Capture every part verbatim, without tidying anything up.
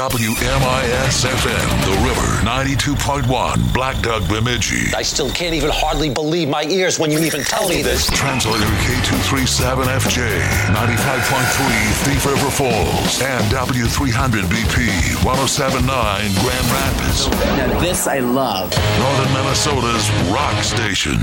W M I S F M, The River, ninety-two point one, Black Duck, Bemidji. I still can't even hardly believe my ears when you even tell me this. Translator K two thirty-seven F J, ninety-five point three Thief River Falls, and W three hundred B P, one oh seven point nine Grand Rapids. Now this I love. Northern Minnesota's rock station.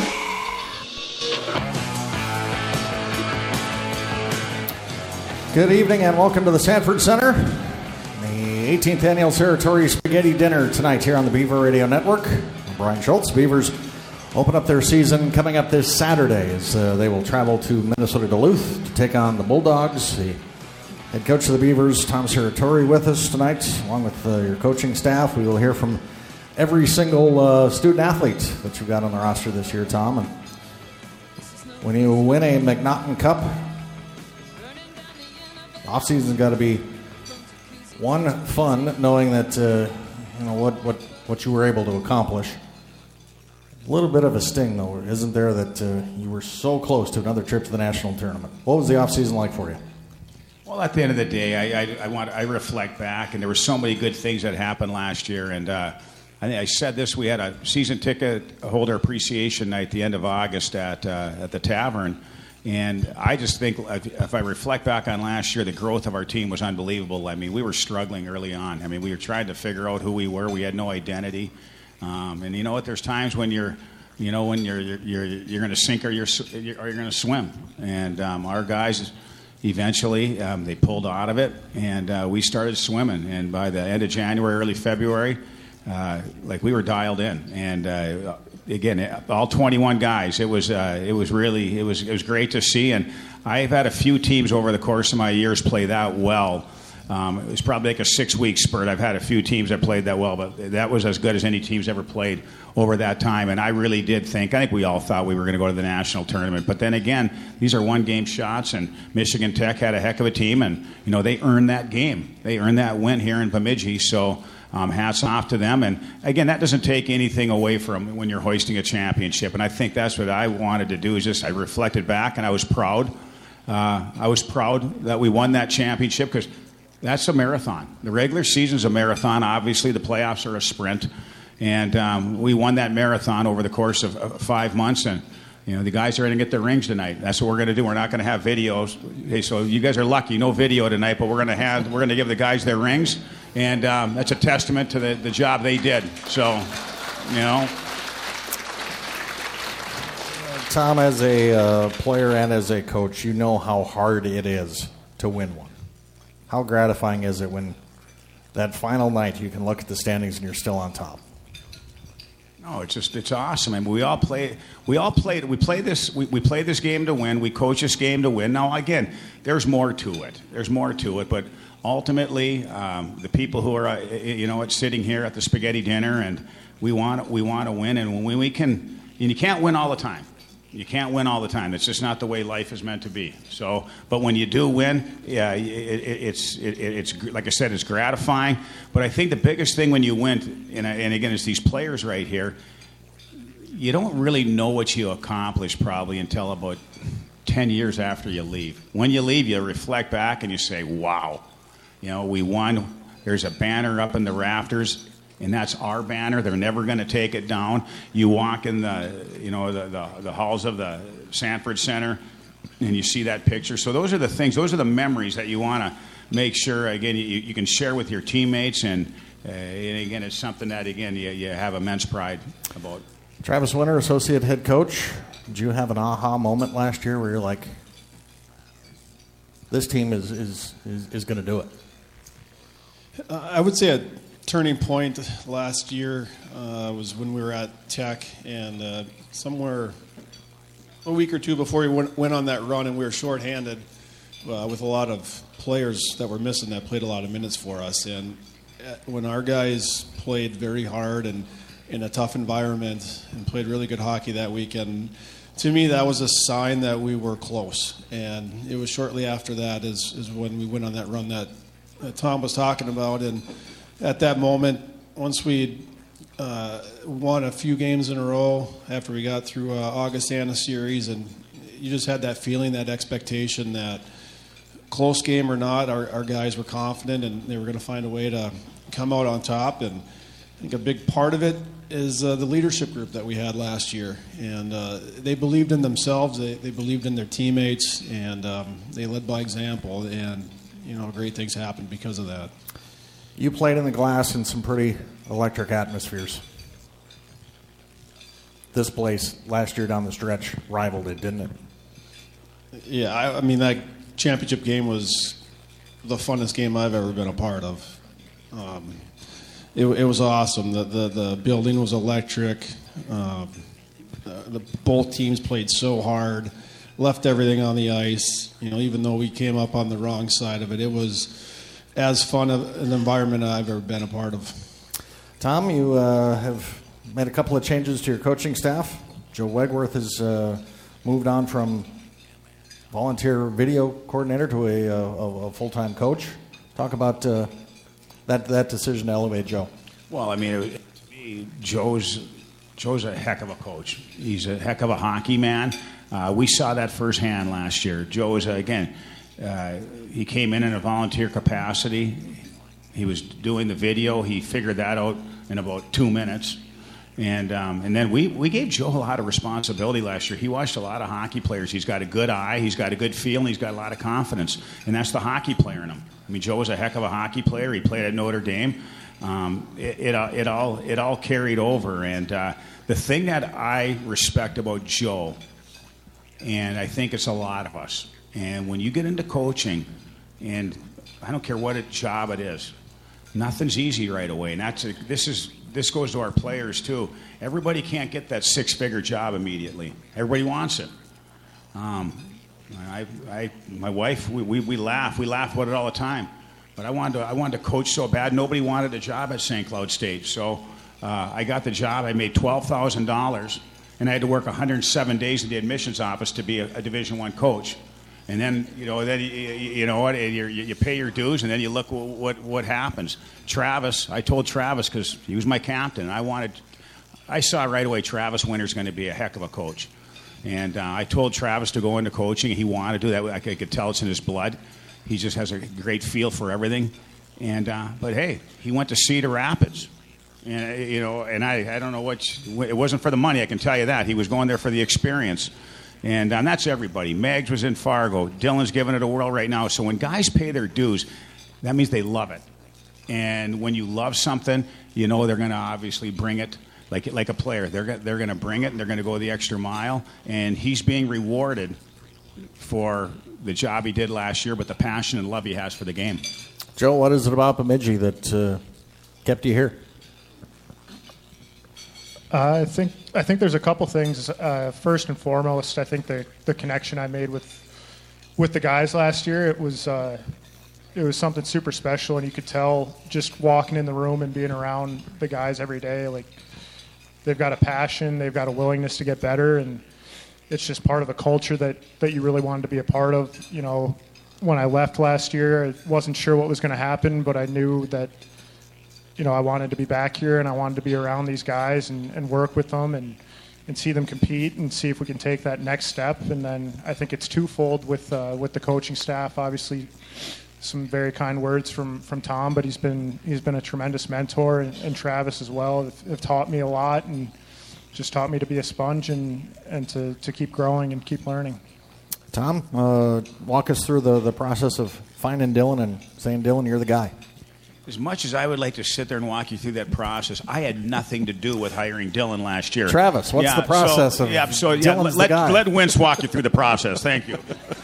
Good evening and welcome to the Sanford Center. The eighteenth Annual Territory Spaghetti Dinner tonight here on the Beaver Radio Network. I'm Brian Schultz. Beavers open up their season coming up this Saturday as uh, they will travel to Minnesota Duluth to take on the Bulldogs. The head coach of the Beavers, Tom Serratori, with us tonight, along with uh, your coaching staff. We will hear from every single uh, student athlete that you've got on the roster this year, Tom. And when you win a McNaughton Cup, off-season's got to be one fun, knowing that uh, you know what, what what you were able to accomplish. A little bit of a sting, though, isn't there, that uh, you were so close to another trip to the national tournament? What was the off-season like for you? Well, at the end of the day, I, I, I want I reflect back, and there were so many good things that happened last year. And uh, I think I said this: we had a season ticket holder appreciation night at the end of August at uh, at the Tavern. And I just think if I reflect back on last year, the growth of our team was unbelievable. I mean, we were struggling early on. I mean, we were trying to figure out who we were. We had no identity. Um, and you know what? There's times when you're, you know, when you're you're you're, you're going to sink or you're or you're going to swim. And um, our guys, eventually, um, they pulled out of it, and uh, we started swimming. And by the end of January, early February, uh, like we were dialed in. And uh, Again, all twenty-one guys. It was uh, it was really it was it was great to see, and I've had a few teams over the course of my years play that well. Um, it was probably like a six-week spurt. I've had a few teams that played that well, but that was as good as any team's ever played over that time. And I really did think, I think we all thought we were going to go to the national tournament. But then again, these are one-game shots, and Michigan Tech had a heck of a team, and you know they earned that game. They earned that win here in Bemidji. So. Um, hats off to them. And again, that doesn't take anything away from when you're hoisting a championship. And I think that's what I wanted to do, is just I reflected back and I was proud. Uh, I was proud that we won that championship, because that's a marathon. The regular season's a marathon. Obviously, the playoffs are a sprint. And um, we won that marathon over the course of uh, five months. And you know, the guys are going to get their rings tonight. That's what we're going to do. We're not going to have videos. Hey, so you guys are lucky, no video tonight, but we're going to have we're going to give the guys their rings. And um, that's a testament to the, the job they did. So, you know. Tom, as a uh, player and as a coach, you know how hard it is to win one. How gratifying is it when that final night you can look at the standings and you're still on top? No, it's just it's awesome. I mean, we all play. We all played. We play this. We, we play this game to win. We coach this game to win. Now, again, there's more to it. There's more to it, but. Ultimately, um, the people who are, uh, you know, sitting here at the spaghetti dinner, and we want we want to win, and when we can, and you can't win all the time. You can't win all the time. It's just not the way life is meant to be. So, but when you do win, yeah, it, it, it's it, it's like I said, it's gratifying. But I think the biggest thing when you win, and, and again, it's these players right here. You don't really know what you accomplished probably until about ten years after you leave. When you leave, you reflect back and you say, "Wow." You know, we won. There's a banner up in the rafters, and that's our banner. They're never going to take it down. You walk in the, you know, the, the, the halls of the Sanford Center, and you see that picture. So those are the things, those are the memories that you want to make sure, again, you, you can share with your teammates. And, uh, and again, it's something that, again, you, you have immense pride about. Travis Winter, Associate Head Coach, did you have an aha moment last year where you're like, this team is, is, is, is going to do it? Uh, I would say a turning point last year uh, was when we were at Tech, and uh, somewhere a week or two before we went, went on that run, and we were shorthanded uh, with a lot of players that were missing that played a lot of minutes for us. And when our guys played very hard and in a tough environment and played really good hockey that weekend, to me that was a sign that we were close. And it was shortly after that is, is when we went on that run that that Tom was talking about, and at that moment, once we uh, won a few games in a row after we got through uh, Augustana series, and you just had that feeling, that expectation that close game or not, our, our guys were confident and they were going to find a way to come out on top. And I think a big part of it is uh, the leadership group that we had last year. And uh, they believed in themselves, they, they believed in their teammates, and um, they led by example. And, you know, great things happened because of that. You played in the glass in some pretty electric atmospheres. This place last year down the stretch rivaled it, didn't it? Yeah, I, I mean, that championship game was the funnest game I've ever been a part of. Um, it, it was awesome. The, the the building was electric. Um, the, the both teams played so hard, left everything on the ice. You know, even though we came up on the wrong side of it, it was as fun of an environment I've ever been a part of. Tom, you uh, have made a couple of changes to your coaching staff. Joe Wegworth has uh, moved on from volunteer video coordinator to a, a, a full-time coach. Talk about uh, that that decision to elevate Joe. Well, I mean, it, to me, Joe's Joe's a heck of a coach. He's a heck of a hockey man. Uh, we saw that firsthand last year. Joe is, uh, again, uh, he came in in a volunteer capacity. He was doing the video. He figured that out in about two minutes. And um, and then we, we gave Joe a lot of responsibility last year. He watched a lot of hockey players. He's got a good eye. He's got a good feel. And he's got a lot of confidence. And that's the hockey player in him. I mean, Joe was a heck of a hockey player. He played at Notre Dame. Um, it, it, it, all, it all carried over. And uh, the thing that I respect about Joe, and I think it's a lot of us, and when you get into coaching, and I don't care what a job it is, nothing's easy right away. And that's a, this is this goes to our players too. Everybody can't get that six-figure job immediately. Everybody wants it. Um, I, I, my wife, we, we, we laugh. We laugh about it all the time. But I wanted to, I wanted to coach so bad. Nobody wanted a job at Saint Cloud State. So uh, I got the job. I made twelve thousand dollars, and I had to work one hundred seven days in the admissions office to be a, a Division One coach. And then, you know, then you, you know what, you, you pay your dues, and then you look what what, what happens. Travis, I told Travis, because he was my captain, I wanted, I saw right away Travis Winter's going to be a heck of a coach. And uh, I told Travis to go into coaching. He wanted to do that. I could, I could tell it's in his blood. He just has a great feel for everything. And uh, but hey, he went to Cedar Rapids. And, you know, and I, I don't know what, it wasn't for the money, I can tell you that. He was going there for the experience. And um, that's everybody. Megs was in Fargo. Dylan's giving it a whirl right now. So when guys pay their dues, that means they love it. And when you love something, you know they're going to obviously bring it like like a player. They're they're going to bring it, and they're going to go the extra mile. And he's being rewarded for the job he did last year, but the passion and love he has for the game. Joe, what is it about Bemidji that uh, kept you here? Uh, I think I think there's a couple things. Uh, first and foremost, I think the, the connection I made with with the guys last year, it was uh, it was something super special, and you could tell just walking in the room and being around the guys every day, like they've got a passion, they've got a willingness to get better, and it's just part of a culture that, that you really wanted to be a part of. You know, when I left last year, I wasn't sure what was going to happen, but I knew that, you know, I wanted to be back here and I wanted to be around these guys and, and work with them and, and see them compete and see if we can take that next step. And then I think it's twofold with uh, with the coaching staff. Obviously, some very kind words from, from Tom, but he's been he's been a tremendous mentor, and, and Travis as well have, have taught me a lot and just taught me to be a sponge and, and to, to keep growing and keep learning. Tom, uh, walk us through the, the process of finding Dylan and saying, Dylan, you're the guy. As much as I would like to sit there and walk you through that process, I had nothing to do with hiring Dylan last year. Travis, what's yeah, the process so, of yeah, so, yeah, Dylan's let, the guy? Let Wince walk you through the process. Thank you.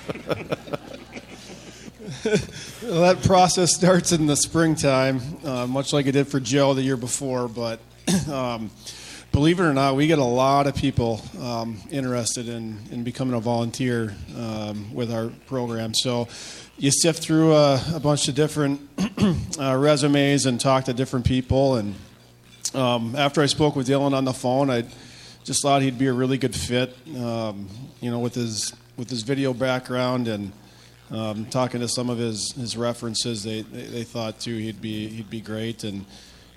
Well, that process starts in the springtime, uh, much like it did for Joe the year before. But um, believe it or not, we get a lot of people um, interested in, in becoming a volunteer um, with our program. So you sift through a, a bunch of different uh, resumes and talk to different people. And um, after I spoke with Dylan on the phone, I just thought he'd be a really good fit, um, you know, with his with his video background and um, talking to some of his, his references. They, they they thought too he'd be he'd be great. And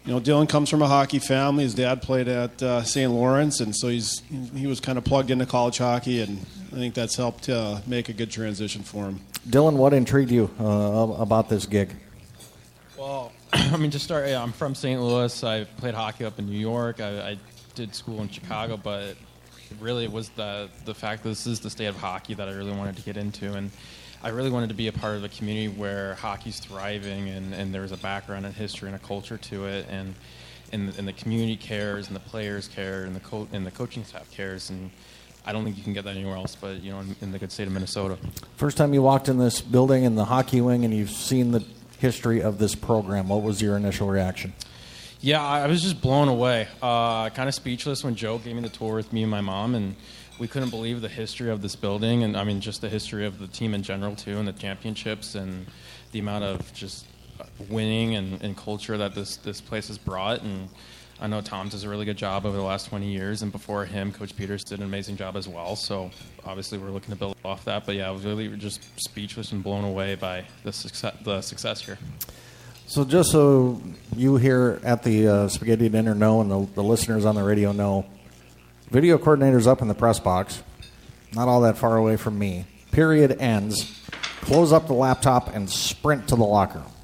you know, Dylan comes from a hockey family. His dad played at uh, Saint Lawrence, and so he's he was kind of plugged into college hockey, and I think that's helped uh, make a good transition for him. Dylan, what intrigued you uh, about this gig? Well, I mean, to start, yeah, I'm from Saint Louis. I played hockey up in New York. I, I did school in Chicago, but really it was the the fact that this is the state of hockey that I really wanted to get into, and I really wanted to be a part of a community where hockey's thriving, and, and there's a background and history and a culture to it, and and, and the community cares, and the players care, and the co- and the coaching staff cares, and I don't think you can get that anywhere else but, you know, in, in the good state of Minnesota. First time you walked in this building in the hockey wing and you've seen the history of this program, what was your initial reaction? Yeah, I was just blown away, uh, kind of speechless when Joe gave me the tour with me and my mom, and we couldn't believe the history of this building, and I mean just the history of the team in general too, and the championships, and the amount of just winning and, and culture that this, this place has brought. And I know Tom does a really good job over the last twenty years, and before him, Coach Peters did an amazing job as well. So obviously we're looking to build off that. But yeah, I was really just speechless and blown away by the success, the success here. So just so you here at the uh, Spaghetti Dinner know, and the, the listeners on the radio know, video coordinator's up in the press box, not all that far away from me. Period ends. Close up the laptop and sprint to the locker room.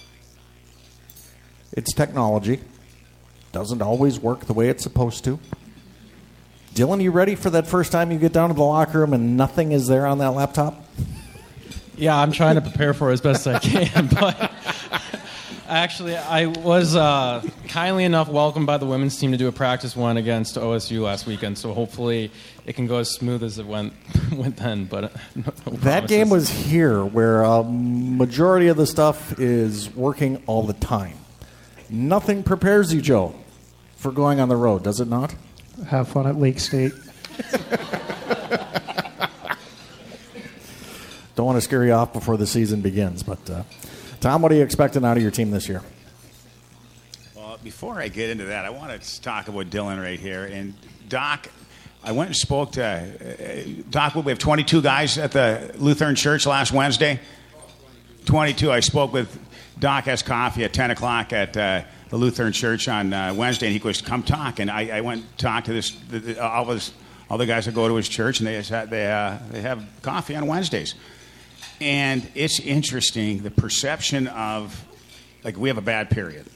It's technology. Doesn't always work the way it's supposed to. Dylan, you ready for that first time you get down to the locker room and nothing is there on that laptop? Yeah, I'm trying to prepare for it as best I can, but actually I was uh, kindly enough welcomed by the women's team to do a practice one against O S U last weekend, so hopefully it can go as smooth as it went went then. But no, no that game was here, where a majority of the stuff is working all the time. Nothing prepares you, Joe, for going on the road, does it not? Have fun at Lake State. Don't want to scare you off before the season begins, but uh, Tom, what are you expecting out of your team this year? Well, before I get into that, I want to talk about Dylan right here. And Doc, I went and spoke to uh, Doc. We have twenty-two guys at the Lutheran Church last Wednesday. twenty-two. I spoke with Doc has coffee at ten o'clock at uh, the Lutheran Church on uh, Wednesday, and he goes, "Come talk." And I, I went and talked to this the, the, all his all the guys that go to his church, and they have, they uh, they have coffee on Wednesdays. And it's interesting, the perception of, like, we have a bad period.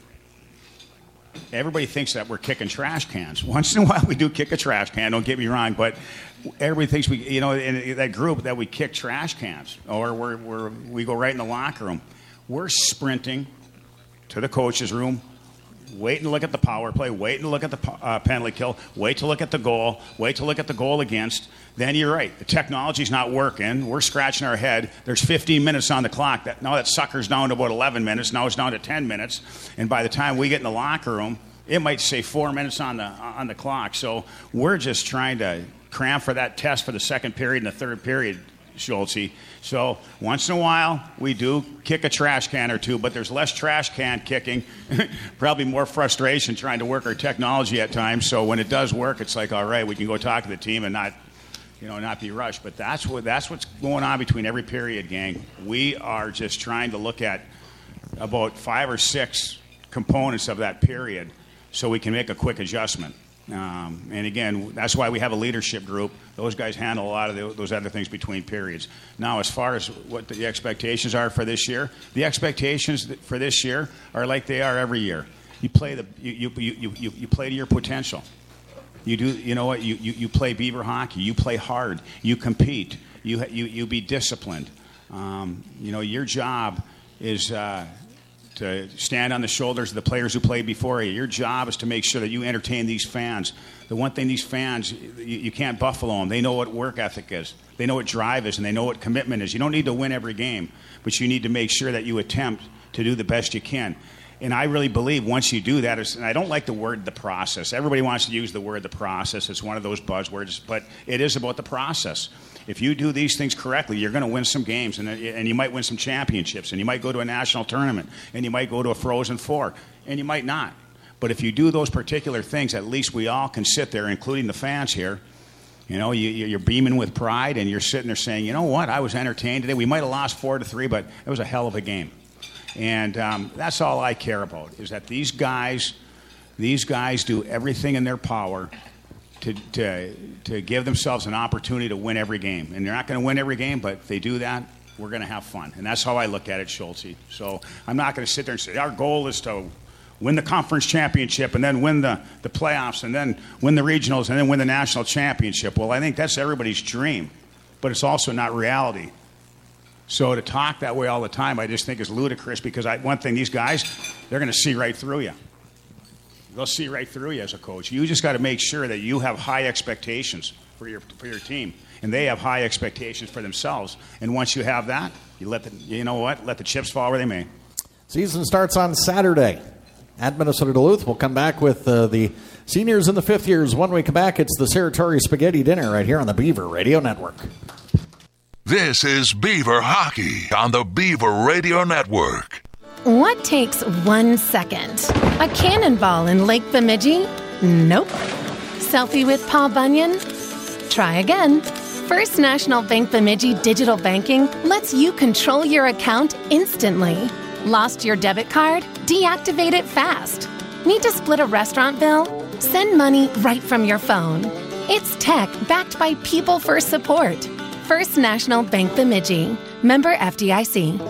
Everybody thinks that we're kicking trash cans. Once in a while we do kick a trash can, don't get me wrong, but everybody thinks we, you know, in that group that we kick trash cans, or we're, we're, we go right in the locker room. We're sprinting to the coach's room, waiting to look at the power play, waiting to look at the uh, penalty kill, wait to look at the goal, wait to look at the goal against. Then you're right. The technology's not working. We're scratching our head. There's fifteen minutes on the clock. That, now that sucker's down to about eleven minutes. Now it's down to ten minutes. And by the time we get in the locker room, it might say four minutes on the on the clock. So we're just trying to cram for that test for the second period and the third period, Schultze. So once in a while, we do kick a trash can or two, but there's less trash can kicking, probably more frustration trying to work our technology at times. So when it does work, it's like, all right, we can go talk to the team and not, you know, not be rushed. But that's what that's what's going on between every period, gang. We are just trying to look at about five or six components of that period so we can make a quick adjustment. Um, and again, that's why we have a leadership group. Those guys handle a lot of the, those other things between periods. Now, as far as what the expectations are for this year, the expectations for this year are like they are every year. You play the you you you you, you play to your potential. You do you know what you, you, you play Beaver hockey. You play hard. You compete. You you you be disciplined. Um, you know your job is. Uh, to stand on the shoulders of the players who played before you. Your job is to make sure that you entertain these fans. The one thing these fans, you, you can't buffalo them. They know what work ethic is. They know what drive is, and they know what commitment is. You don't need to win every game, but you need to make sure that you attempt to do the best you can. And I really believe once you do that, and I don't like the word the process. Everybody wants to use the word the process. It's one of those buzzwords, but it is about the process. If you do these things correctly, you're going to win some games, and, and you might win some championships, and you might go to a national tournament, and you might go to a Frozen Four, and you might not. But if you do those particular things, at least we all can sit there, including the fans here. You know, you, you're beaming with pride, and you're sitting there saying, you know what, I was entertained today. We might have lost four to three, but it was a hell of a game. And um, that's all I care about, is that these guys, these guys do everything in their power to, to, to give themselves an opportunity to win every game. And they're not going to win every game, but if they do that, we're going to have fun. And that's how I look at it, Schultze. So I'm not going to sit there and say, our goal is to win the conference championship and then win the, the playoffs and then win the regionals and then win the national championship. Well, I think that's everybody's dream, but it's also not reality. So to talk that way all the time, I just think is ludicrous, because I, one thing, these guys, they're going to see right through you. They'll see right through you as a coach. You just got to make sure that you have high expectations for your for your team, and they have high expectations for themselves. And once you have that, you let the you know what, let the chips fall where they may. Season starts on Saturday at Minnesota Duluth. We'll come back with uh, the seniors and the fifth years. When we come back, it's the Saratori Spaghetti Dinner right here on the Beaver Radio Network. This is Beaver Hockey on the Beaver Radio Network. What takes one second? A cannonball in Lake Bemidji? Nope. Selfie with Paul Bunyan? Try again. First National Bank Bemidji Digital Banking lets you control your account instantly. Lost your debit card? Deactivate it fast. Need to split a restaurant bill? Send money right from your phone. It's tech backed by people first support. First National Bank Bemidji. Member F D I C.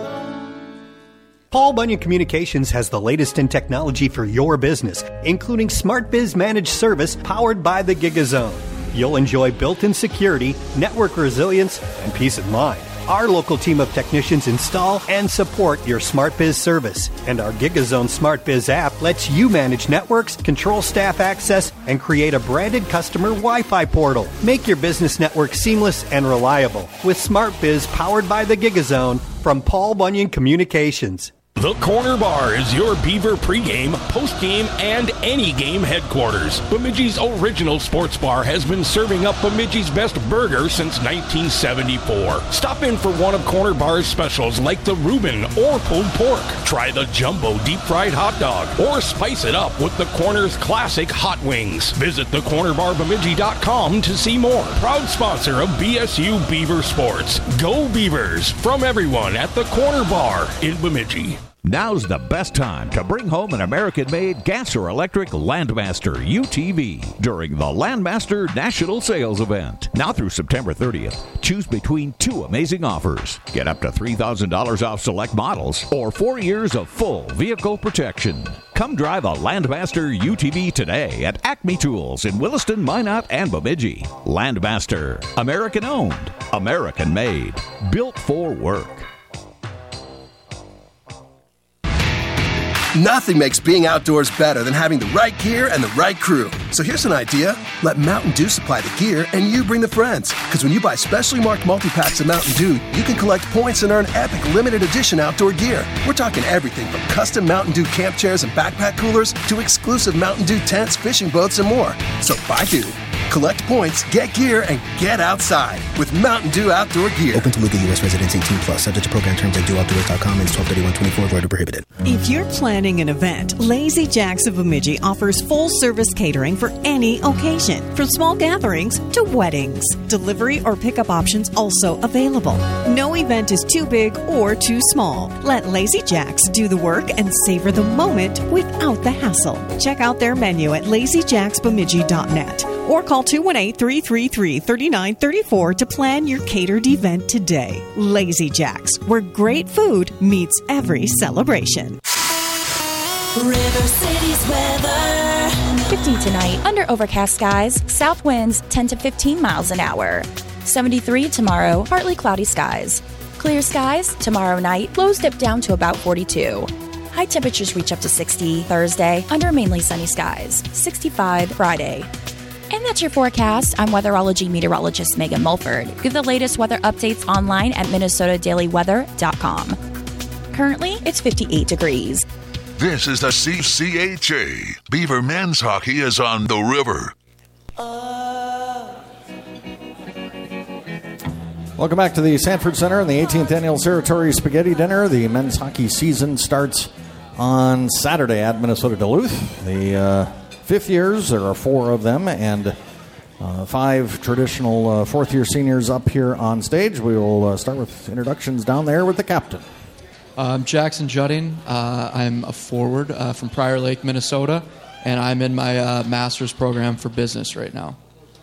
Paul Bunyan Communications has the latest in technology for your business, including SmartBiz Managed Service powered by the GigaZone. You'll enjoy built-in security, network resilience, and peace of mind. Our local team of technicians install and support your SmartBiz service. And our GigaZone SmartBiz app lets you manage networks, control staff access, and create a branded customer Wi-Fi portal. Make your business network seamless and reliable with SmartBiz powered by the GigaZone from Paul Bunyan Communications. The Corner Bar is your Beaver pregame, postgame, and any game headquarters. Bemidji's original sports bar has been serving up Bemidji's best burger since nineteen seventy-four. Stop in for one of Corner Bar's specials like the Reuben or pulled pork. Try the Jumbo deep-fried hot dog, or spice it up with the Corner's classic hot wings. Visit the corner bar bemidji dot com to see more. Proud sponsor of B S U Beaver Sports. Go Beavers! From everyone at the Corner Bar in Bemidji. Now's the best time to bring home an American-made gas or electric Landmaster U T V during the Landmaster National Sales Event. Now through September thirtieth, choose between two amazing offers. Get up to three thousand dollars off select models or four years of full vehicle protection. Come drive a Landmaster U T V today at Acme Tools in Williston, Minot, and Bemidji. Landmaster, American-owned, American-made, built for work. Nothing makes being outdoors better than having the right gear and the right crew. So here's an idea. Let Mountain Dew supply the gear and you bring the friends. Because when you buy specially marked multi-packs of Mountain Dew, you can collect points and earn epic limited edition outdoor gear. We're talking everything from custom Mountain Dew camp chairs and backpack coolers to exclusive Mountain Dew tents, fishing boats, and more. So buy Dew, collect points, get gear, and get outside with Mountain Dew outdoor gear. Open to legal U S residents eighteen plus. Subject to program terms at dew outdoors dot com and twelve thirty-one twenty-four. Void or prohibited. If you're planning an event, Lazy Jacks of Bemidji offers full-service catering for any occasion, from small gatherings to weddings. Delivery or pickup options also available. No event is too big or too small. Let Lazy Jacks do the work and savor the moment without the hassle. Check out their menu at lazy jacks bemidji dot net or call two one eight, three three three, three nine three four to plan your catered event today. Lazy Jacks, where great food meets every celebration. River City's weather. fifty tonight, under overcast skies, south winds ten to fifteen miles an hour. seventy-three tomorrow, partly cloudy skies. Clear skies tomorrow night, lows dip down to about forty-two. High temperatures reach up to sixty Thursday, under mainly sunny skies. sixty-five Friday. And that's your forecast. I'm weatherology meteorologist Megan Mulford. Get the latest weather updates online at minnesota daily weather dot com. Currently, it's fifty-eight degrees. This is the C C H A. Beaver men's hockey is on the river. Welcome back to the Sanford Center and the eighteenth Annual Saratori Spaghetti Dinner. The men's hockey season starts on Saturday at Minnesota Duluth. The uh, fifth years, there are four of them, and uh, five traditional uh, fourth-year seniors up here on stage. We will uh, start with introductions down there with the captain. I'm Jackson Judding. Uh, I'm a forward uh, from Prior Lake, Minnesota, and I'm in my uh, master's program for business right now.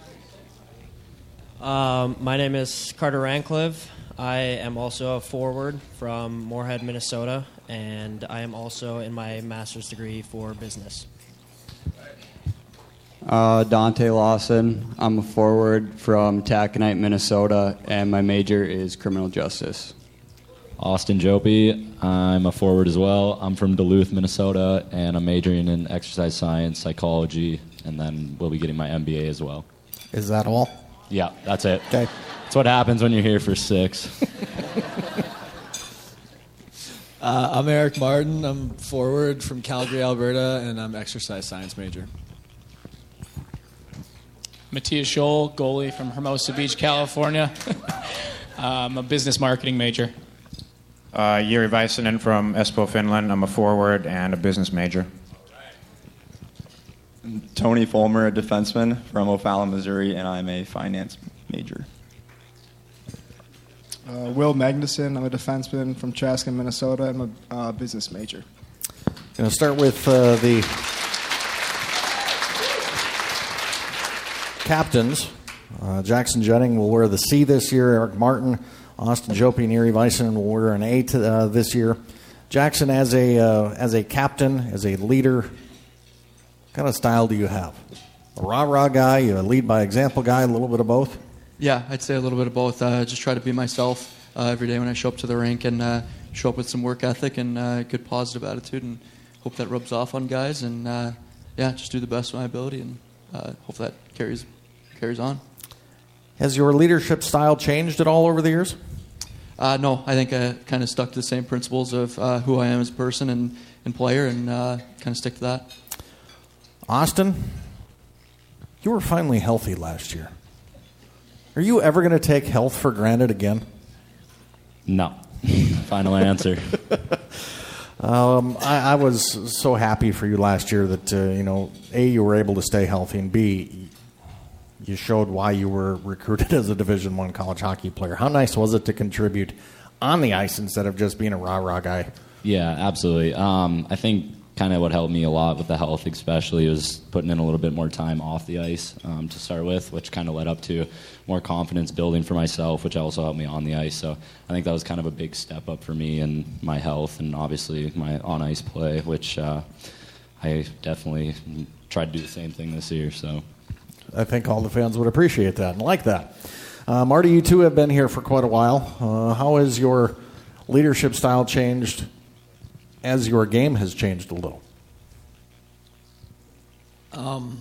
Um, my name is Carter Rancliffe. I am also a forward from Moorhead, Minnesota, and I am also in my master's degree for business. Uh, Dante Lawson. I'm a forward from Taconite, Minnesota, and my major is criminal justice. Austin Jopi. I'm a forward as well. I'm from Duluth, Minnesota, and I'm majoring in exercise science, psychology, and then we'll be getting my M B A as well. Is that all? Yeah, that's it. Okay. That's what happens when you're here for six. uh, I'm Eric Martin. I'm forward from Calgary, Alberta, and I'm exercise science major. Matthias Scholl, goalie from Hermosa Beach, California. I'm a business marketing major. Uh, Jiri Väisänen from Espoo, Finland. I'm a forward and a business major. Tony Fulmer, a defenseman from O'Fallon, Missouri, and I'm a finance major. Uh, Will Magnuson, I'm a defenseman from Chaska, Minnesota. I'm a uh, business major. Going to start with uh, the captains. Uh, Jackson Judding will wear the C this year. Eric Martin, Austin Jopi, and Jiri Väisänen will wear an A to, uh, this year. Jackson, as a uh, as a captain, as a leader, what kind of style do you have? A rah-rah guy, you a lead by example guy, a little bit of both? Yeah, I'd say a little bit of both. Uh, just try to be myself uh, every day when I show up to the rink and uh, show up with some work ethic and uh, good positive attitude, and hope that rubs off on guys. And uh, yeah, just do the best of my ability, and uh, hope that carries carries on. Has your leadership style changed at all over the years? Uh, no, I think I kind of stuck to the same principles of uh, who I am as a person and, and player, and uh, kind of stick to that. Austin, you were finally healthy last year. Are you ever going to take health for granted again? No. Final answer. um, I, I was so happy for you last year that, uh, you know, A, you were able to stay healthy, and B, you showed why you were recruited as a Division One college hockey player. How nice was it to contribute on the ice instead of just being a rah-rah guy? Yeah, absolutely. Um, I think kind of what helped me a lot with the health especially was putting in a little bit more time off the ice um, to start with, which kind of led up to more confidence building for myself, which also helped me on the ice. So I think that was kind of a big step up for me in my health and obviously my on-ice play, which uh, I definitely tried to do the same thing this year. So I think all the fans would appreciate that and like that. Uh, Marty, you two have been here for quite a while. Uh, how has your leadership style changed as your game has changed a little? Um,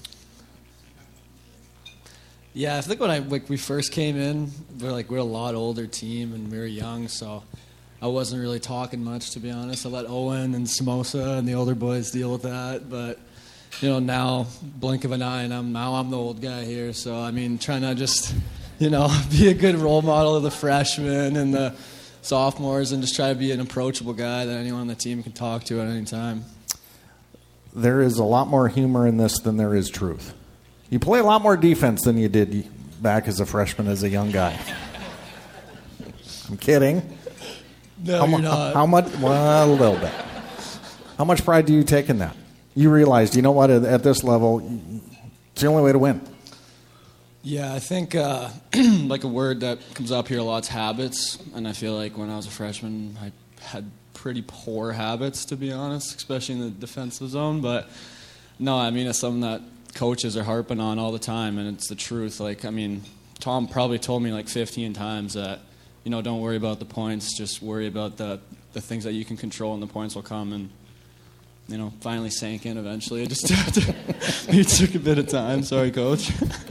yeah, I think when I like we first came in, we we're like we're a lot older team and we were young, so I wasn't really talking much, to be honest. I let Owen and Samosa and the older boys deal with that, but you know, now blink of an eye, and I'm now I'm the old guy here. So I mean, trying to just you know be a good role model of the freshmen and the sophomores, and just try to be an approachable guy that anyone on the team can talk to at any time. There is a lot more humor in this than there is truth. You play a lot more defense than you did back as a freshman, as a young guy. I'm kidding. No, how, you're mu- not. How much? Well, a little bit. How much pride do you take in that? You realized, you know what, at, at this level, it's the only way to win. Yeah, I think uh, like a word that comes up here a lot is habits, and I feel like when I was a freshman, I had pretty poor habits, to be honest, especially in the defensive zone. But no, I mean, it's something that coaches are harping on all the time, and it's the truth. Like, I mean, Tom probably told me like fifteen times that, you know, don't worry about the points, just worry about the the things that you can control, and the points will come. And you know, finally sank in eventually. It just it took a bit of time. Sorry, Coach.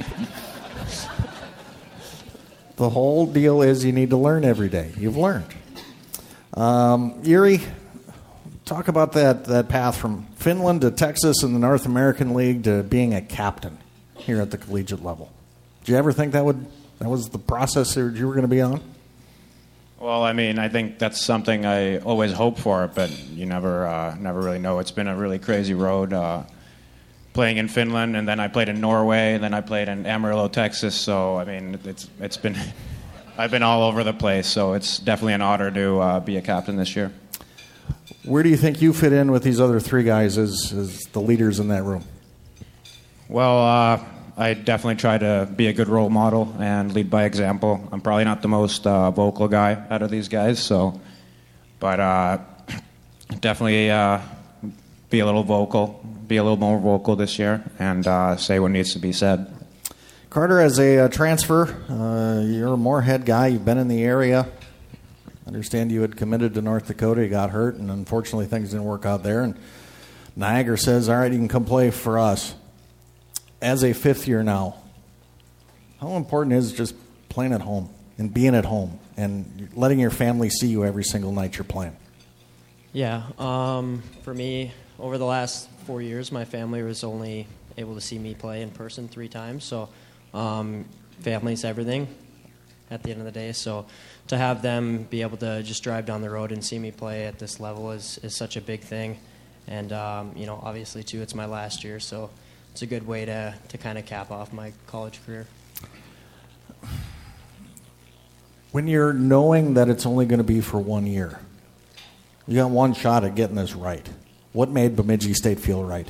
The whole deal is you need to learn every day. You've learned. Um, Jiri, talk about that, that path from Finland to Texas in the North American League to being a captain here at the collegiate level. Did you ever think that would that was the process that you were going to be on? Well, I mean, I think that's something I always hope for, but you never uh, never really know. It's been a really crazy road uh, playing in Finland, and then I played in Norway, and then I played in Amarillo, Texas. So, I mean, it's it's been I've been all over the place, so it's definitely an honor to uh, be a captain this year. Where do you think you fit in with these other three guys as, as the leaders in that room? Well, uh, I definitely try to be a good role model and lead by example. I'm probably not the most uh, vocal guy out of these guys, so, but uh, definitely uh, be a little vocal, be a little more vocal this year, and uh, say what needs to be said. Carter, as a uh, transfer, uh, you're a Moorhead guy. You've been in the area. I understand you had committed to North Dakota. You got hurt, and unfortunately things didn't work out there. And Niagara says, all right, you can come play for us. As a fifth year now, how important is just playing at home and being at home and letting your family see you every single night you're playing? Yeah, um, for me, over the last four years, my family was only able to see me play in person three times. So um, family's everything at the end of the day. So to have them be able to just drive down the road and see me play at this level is, is such a big thing. And, um, you know, obviously, too, it's my last year, so it's a good way to, to kind of cap off my college career. When you're knowing that it's only going to be for one year, you got one shot at getting this right. What made Bemidji State feel right?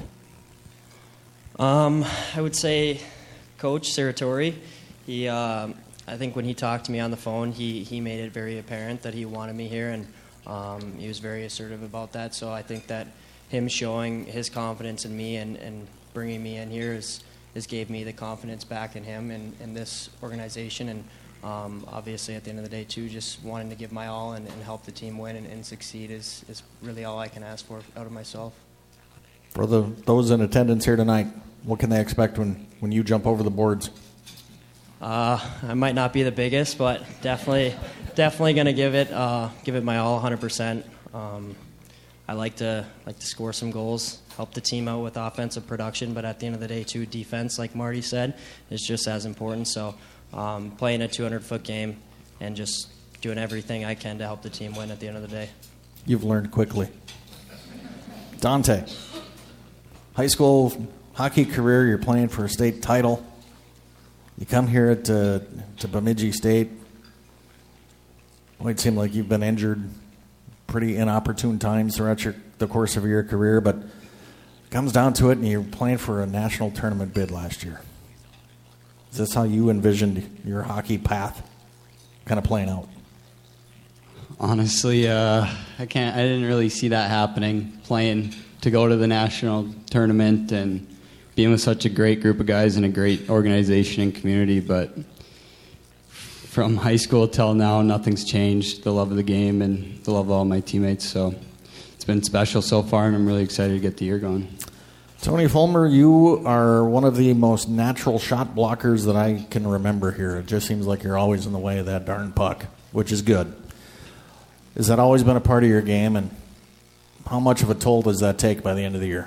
Um, I would say Coach Saratori. He, um, I think when he talked to me on the phone, he, he made it very apparent that he wanted me here, and um, he was very assertive about that. So I think that him showing his confidence in me and, and bringing me in here is, is gave me the confidence back in him and in this organization. And um, obviously, at the end of the day, too, just wanting to give my all and, and help the team win and, and succeed is, is really all I can ask for out of myself. For the, those in attendance here tonight, what can they expect when, when you jump over the boards? Uh, I might not be the biggest, but definitely, definitely going to give it, uh, give it my all, one hundred percent. Um, I like to like to score some goals, help the team out with offensive production, but at the end of the day, too, defense, like Marty said, is just as important. So, um, playing a two hundred foot game and just doing everything I can to help the team win at the end of the day. You've learned quickly. Dante, high school hockey career, you're playing for a state title. You come here at, uh, to Bemidji State. Well, it seemed like you've been injured pretty inopportune times throughout your, the course of your career, but it comes down to it, and you're playing for a national tournament bid last year. Is this how you envisioned your hockey path kind of playing out? Honestly, uh, I can't. I didn't really see that happening. Playing to go to the national tournament and being with such a great group of guys and a great organization and community, but from high school till now, nothing's changed. The love of the game and the love of all my teammates. So it's been special so far, and I'm really excited to get the year going. Tony Fulmer, you are one of the most natural shot blockers that I can remember here. It just seems like you're always in the way of that darn puck, which is good. Has that always been a part of your game, and how much of a toll does that take by the end of the year?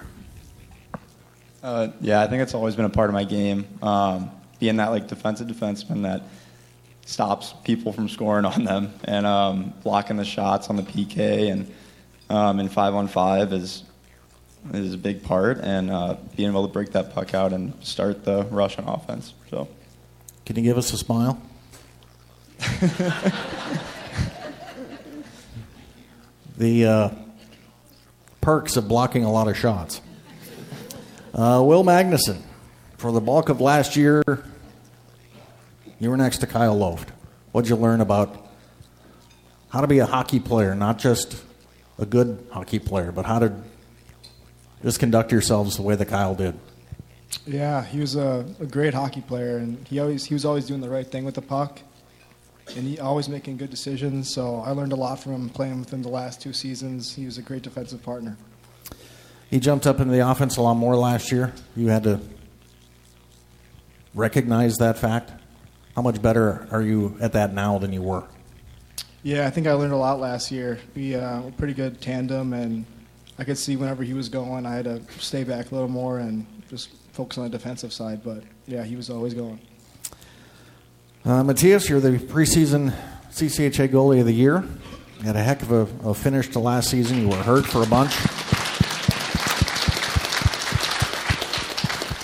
Uh, yeah, I think it's always been a part of my game. Um, being that like defensive defenseman that stops people from scoring on them, and um, blocking the shots on the P K and um, in five on five is is a big part. And uh, being able to break that puck out and start the Russian offense. So, can you give us a smile? the uh, perks of blocking a lot of shots. Uh, Will Magnuson, for the bulk of last year, you were next to Kyle Loft. What'd you learn about how to be a hockey player, not just a good hockey player, but how to just conduct yourselves the way that Kyle did? Yeah, he was a, a great hockey player, and he always he was always doing the right thing with the puck, and he always making good decisions. So I learned a lot from him playing with him the last two seasons. He was a great defensive partner. He jumped up into the offense a lot more last year. You had to recognize that fact. How much better are you at that now than you were? Yeah, I think I learned a lot last year. We uh, were pretty good tandem, and I could see whenever he was going, I had to stay back a little more and just focus on the defensive side. But, yeah, he was always going. Uh, Matthias, you're the preseason C C H A goalie of the year. You had a heck of a, a finish to last season. You were hurt for a bunch.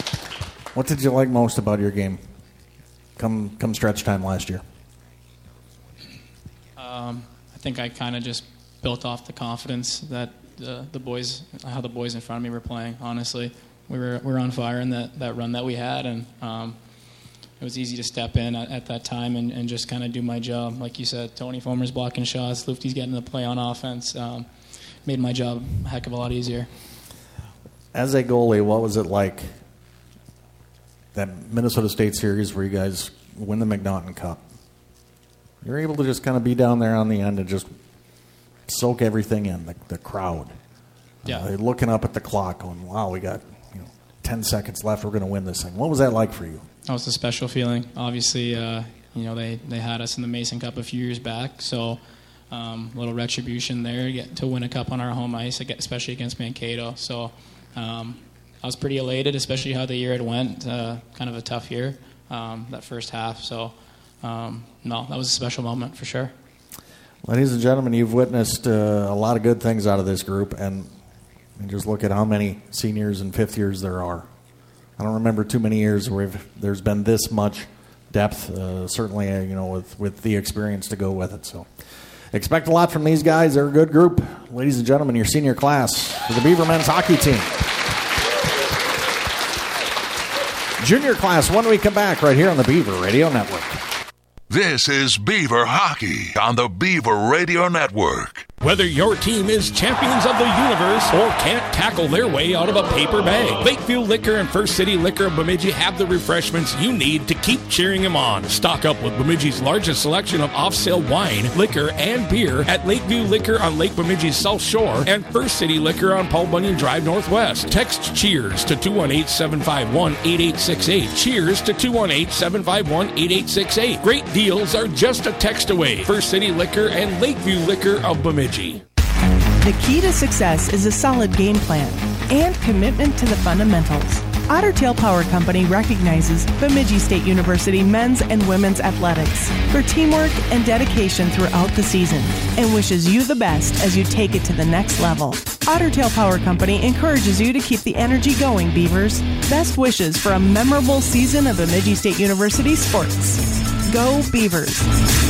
What did you like most about your game come come stretch time last year? think I kind of just built off the confidence that the, the boys, how the boys in front of me were playing. Honestly, we were we were on fire in that, that run that we had, and um, it was easy to step in at, at that time and, and just kind of do my job. Like you said, Tony Fulmer's blocking shots, Lufty's getting the play on offense. Um, made my job a heck of a lot easier. As a goalie, what was it like, that Minnesota State series where you guys win the McNaughton Cup? You're able to just kind of be down there on the end and just soak everything in, the, the crowd. Yeah. Uh, looking up at the clock going, wow, we got you know, ten seconds left, we're going to win this thing. What was that like for you? That was a special feeling. Obviously, uh, you know, they, they had us in the Mason Cup a few years back, so um, a little retribution there, get to win a cup on our home ice, especially against Mankato. So um, I was pretty elated, especially how the year had went. Uh, kind of a tough year, um, that first half. So, um, no, that was a special moment for sure. Ladies and gentlemen, you've witnessed uh, a lot of good things out of this group, and, and just look at how many seniors and fifth years there are. I don't remember too many years where there's been this much depth, uh, certainly uh, you know, with, with the experience to go with it. So expect a lot from these guys. They're a good group. Ladies and gentlemen, your senior class for the Beaver men's hockey team. Junior class when we come back right here on the Beaver Radio Network. This is Beaver Hockey on the Beaver Radio Network. Whether your team is champions of the universe or can't tackle their way out of a paper bag, Lakeview Liquor and First City Liquor of Bemidji have the refreshments you need to keep cheering them on. Stock up with Bemidji's largest selection of off-sale wine, liquor, and beer at Lakeview Liquor on Lake Bemidji's South Shore and First City Liquor on Paul Bunyan Drive Northwest. Text CHEERS to two one eight, seven five one, eight eight six eight. CHEERS to two one eight, seven five one, eight eight six eight. Great deals are just a text away. First City Liquor and Lakeview Liquor of Bemidji. The key to success is a solid game plan and commitment to the fundamentals. Otter Tail Power Company recognizes Bemidji State University men's and women's athletics for teamwork and dedication throughout the season and wishes you the best as you take it to the next level. Otter Tail Power Company encourages you to keep the energy going, Beavers. Best wishes for a memorable season of Bemidji State University sports. Go Beavers!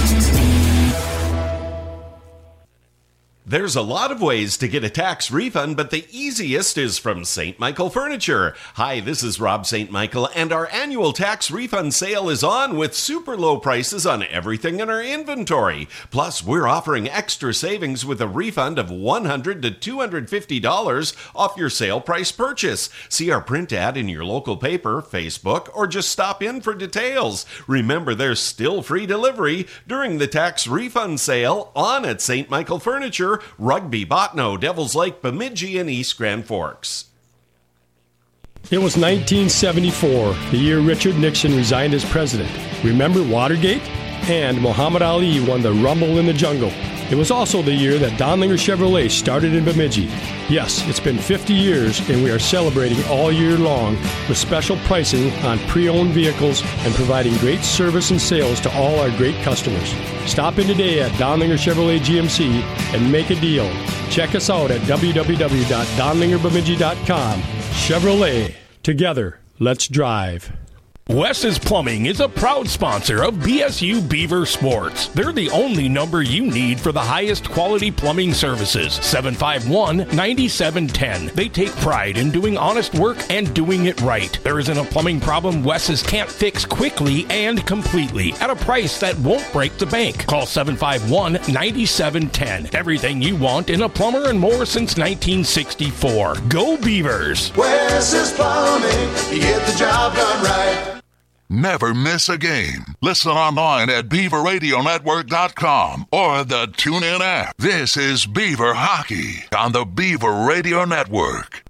There's a lot of ways to get a tax refund, but the easiest is from Saint Michael Furniture. Hi, this is Rob Saint Michael, and our annual tax refund sale is on with super low prices on everything in our inventory. Plus, we're offering extra savings with a refund of one hundred dollars to two hundred fifty dollars off your sale price purchase. See our print ad in your local paper, Facebook, or just stop in for details. Remember, there's still free delivery during the tax refund sale on at Saint Michael Furniture, Rugby, Botno, Devils Lake, Bemidji, and East Grand Forks. It was nineteen seventy-four, the year Richard Nixon resigned as president. Remember Watergate? And Muhammad Ali won the Rumble in the Jungle. It was also the year that Donlinger Chevrolet started in Bemidji. Yes, it's been fifty years, and we are celebrating all year long with special pricing on pre-owned vehicles and providing great service and sales to all our great customers. Stop in today at Donlinger Chevrolet G M C and make a deal. Check us out at w w w dot donlinger bemidji dot com. Chevrolet. Together, let's drive. Wes's Plumbing is a proud sponsor of B S U Beaver Sports. They're the only number you need for the highest quality plumbing services. seven five one, nine seven one zero. They take pride in doing honest work and doing it right. There isn't a plumbing problem Wes's can't fix quickly and completely at a price that won't break the bank. Call seven five one, nine seven one zero. Everything you want in a plumber and more since nineteen sixty-four. Go Beavers! Wes's Plumbing, you get the job done right. Never miss a game. Listen online at beaver radio network dot com or the TuneIn app. This is Beaver Hockey on the Beaver Radio Network.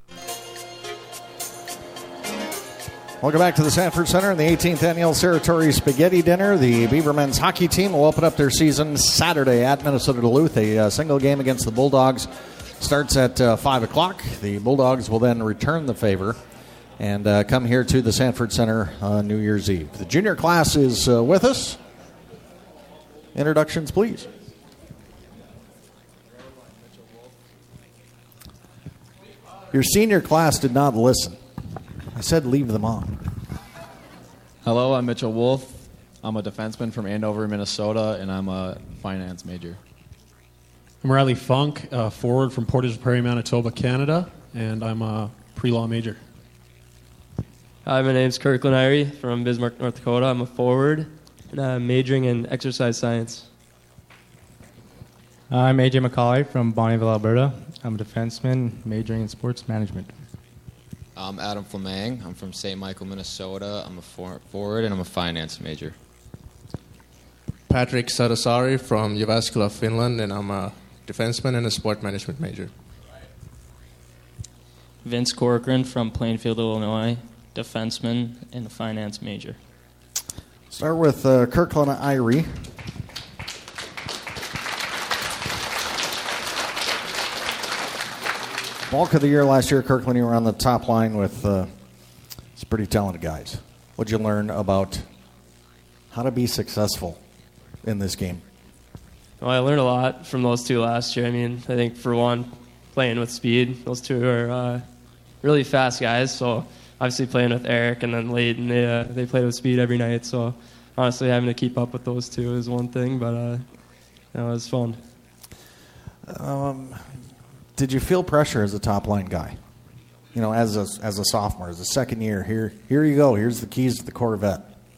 Welcome back to the Sanford Center and the eighteenth Annual Territory Spaghetti Dinner. The Beaver men's hockey team will open up their season Saturday at Minnesota Duluth. A uh, single game against the Bulldogs starts at uh, five o'clock. The Bulldogs will then return the favor and uh, come here to the Sanford Center on New Year's Eve. The junior class is uh, with us. Introductions, please. Your senior class did not listen. I said leave them on. Hello, I'm Mitchell Wolf. I'm a defenseman from Andover, Minnesota, and I'm a finance major. I'm Riley Funk, uh, forward from Portage Prairie, Manitoba, Canada, and I'm a pre-law major. Hi, my name's Kirkland Irie from Bismarck, North Dakota. I'm a forward, and I'm majoring in exercise science. I'm A J McCauley from Bonnyville, Alberta. I'm a defenseman majoring in sports management. I'm Adam Fleming. I'm from Saint Michael, Minnesota. I'm a for- forward, and I'm a finance major. Patrick Sadasari from Jyväskylä, Finland, and I'm a defenseman and a sport management major. Vince Corcoran from Plainfield, Illinois, defenseman and a finance major. Start with uh, Kirkland Irie. Bulk of the year last year, Kirkland, you were on the top line with uh, some pretty talented guys. What'd you learn about how to be successful in this game? Well, I learned a lot from those two last year. I mean, I think for one, playing with speed. Those two are uh, really fast guys. So obviously playing with Eric and then Leighton, they uh, they played with speed every night. So honestly, having to keep up with those two is one thing, but uh, you know, it was fun. Um, did you feel pressure as a top line guy? You know, as a as a sophomore, as a second year, here here you go. Here's the keys to the Corvette.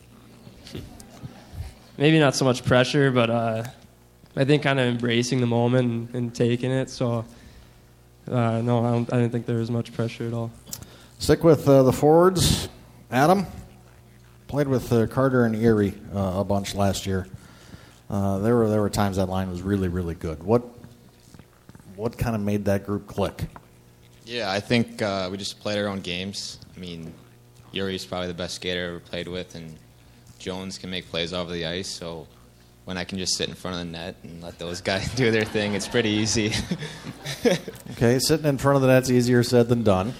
Maybe not so much pressure, but uh, I think kind of embracing the moment and, and taking it. So, uh, no, I, don't, I didn't think there was much pressure at all. Stick with uh, the forwards. Adam played with uh, Carter and Erie uh, a bunch last year. Uh, there were there were times that line was really really good. What what kind of made that group click? Yeah, I think uh, we just played our own games. I mean, Yuri's probably the best skater I ever played with, and Jones can make plays over the ice, so when I can just sit in front of the net and let those guys do their thing, it's pretty easy. Okay, sitting in front of the net's easier said than done.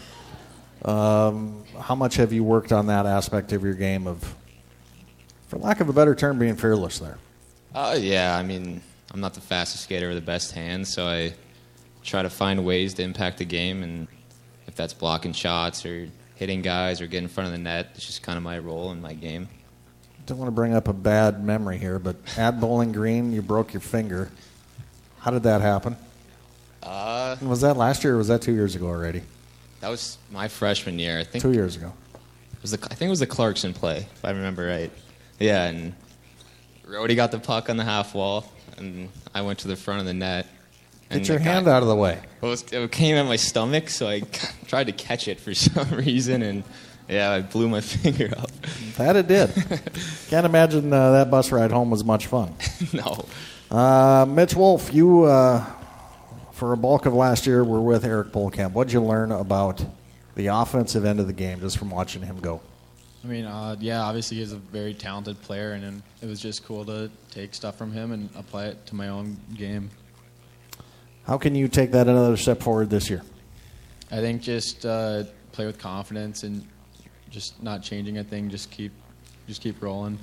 Um, how much have you worked on that aspect of your game of, for lack of a better term, being fearless there? Uh, yeah, I mean, I'm not the fastest skater or the best hand, so I try to find ways to impact the game, and if that's blocking shots or hitting guys or getting in front of the net, it's just kind of my role in my game. Don't want to bring up a bad memory here, but at Bowling Green, you broke your finger. How did that happen? Uh, was that last year or was that two years ago already? That was my freshman year, I think. Two years ago. It was the, I think it was the Clarkson play, if I remember right. Yeah, and Rhodey got the puck on the half wall, and I went to the front of the net. Get your hand out of the way. It, was, it came at my stomach, so I tried to catch it for some reason, and yeah, I blew my finger up. That it did. Can't imagine uh, that bus ride home was much fun. No. Uh, Mitch Wolf, you, uh, for a bulk of last year, were with Eric Polkamp. What did you learn about the offensive end of the game just from watching him go? I mean, uh, yeah, obviously he's a very talented player, and, and it was just cool to take stuff from him and apply it to my own game. How can you take that another step forward this year? I think just uh, play with confidence and just not changing a thing. Just keep, just keep rolling.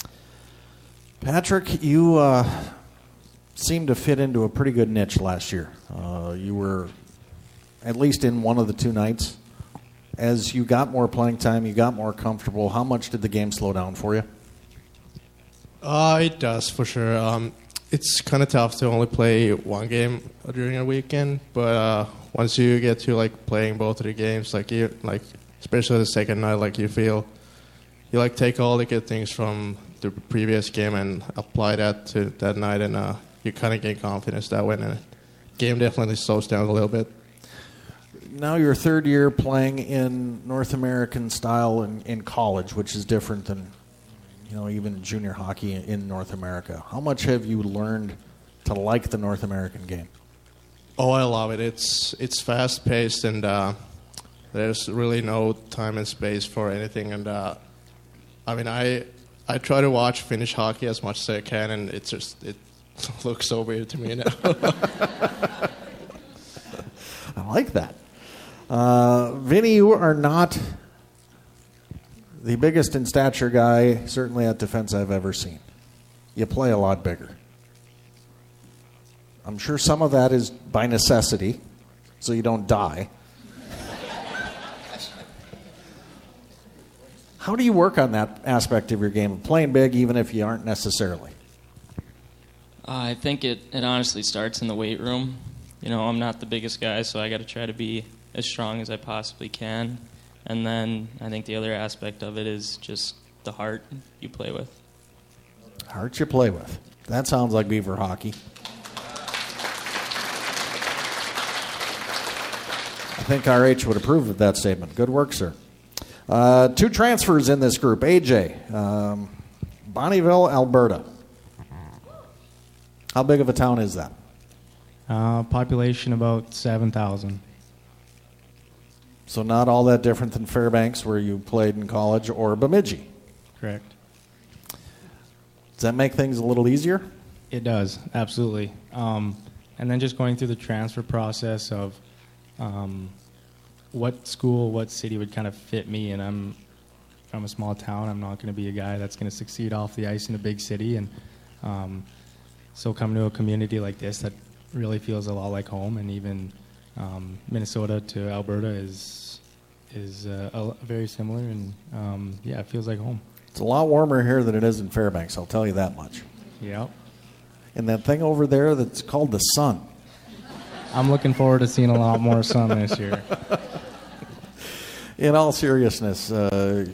Patrick, you uh, seemed to fit into a pretty good niche last year. Uh, you were, at least in one of the two nights, as you got more playing time, you got more comfortable. How much did the game slow down for you? Uh, it does, for sure. Um, it's kind of tough to only play one game during a weekend, but uh, once you get to like playing both of the games, like you, like especially the second night, like you feel, you like take all the good things from the previous game and apply that to that night, and uh, you kind of gain confidence that way, and the game definitely slows down a little bit. Now your third year playing in North American style in, in college, which is different than, you know, even junior hockey in North America. How much have you learned to like the North American game? Oh, I love it. It's it's fast paced, and uh, there's really no time and space for anything. And uh, I mean, I I try to watch Finnish hockey as much as I can, and it's just it looks so weird to me now. I like that. Uh, Vinny, you are not the biggest in stature guy, certainly at defense, I've ever seen. You play a lot bigger. I'm sure some of that is by necessity, so you don't die. How do you work on that aspect of your game, of playing big even if you aren't necessarily? Uh, I think it, it honestly starts in the weight room. You know, I'm not the biggest guy, so I got to try to be as strong as I possibly can. And then I think the other aspect of it is just the heart you play with. Heart you play with. That sounds like Beaver hockey. I think R H would approve of that statement. Good work, sir. Uh, two transfers in this group. A J, um, Bonnyville, Alberta. How big of a town is that? Uh, population about seven thousand. So not all that different than Fairbanks, where you played in college, or Bemidji. Correct. Does that make things a little easier? It does, absolutely. Um, and then just going through the transfer process of um, what school, what city would kind of fit me. And I'm from a small town. I'm not going to be a guy that's going to succeed off the ice in a big city. And um, so coming to a community like this that really feels a lot like home, and even um, Minnesota to Alberta is is uh, a, very similar. And um, yeah, it feels like home. It's a lot warmer here than it is in Fairbanks, I'll tell you that much. Yeah. And that thing over there that's called the sun. I'm looking forward to seeing a lot more sun this year. In all seriousness, uh,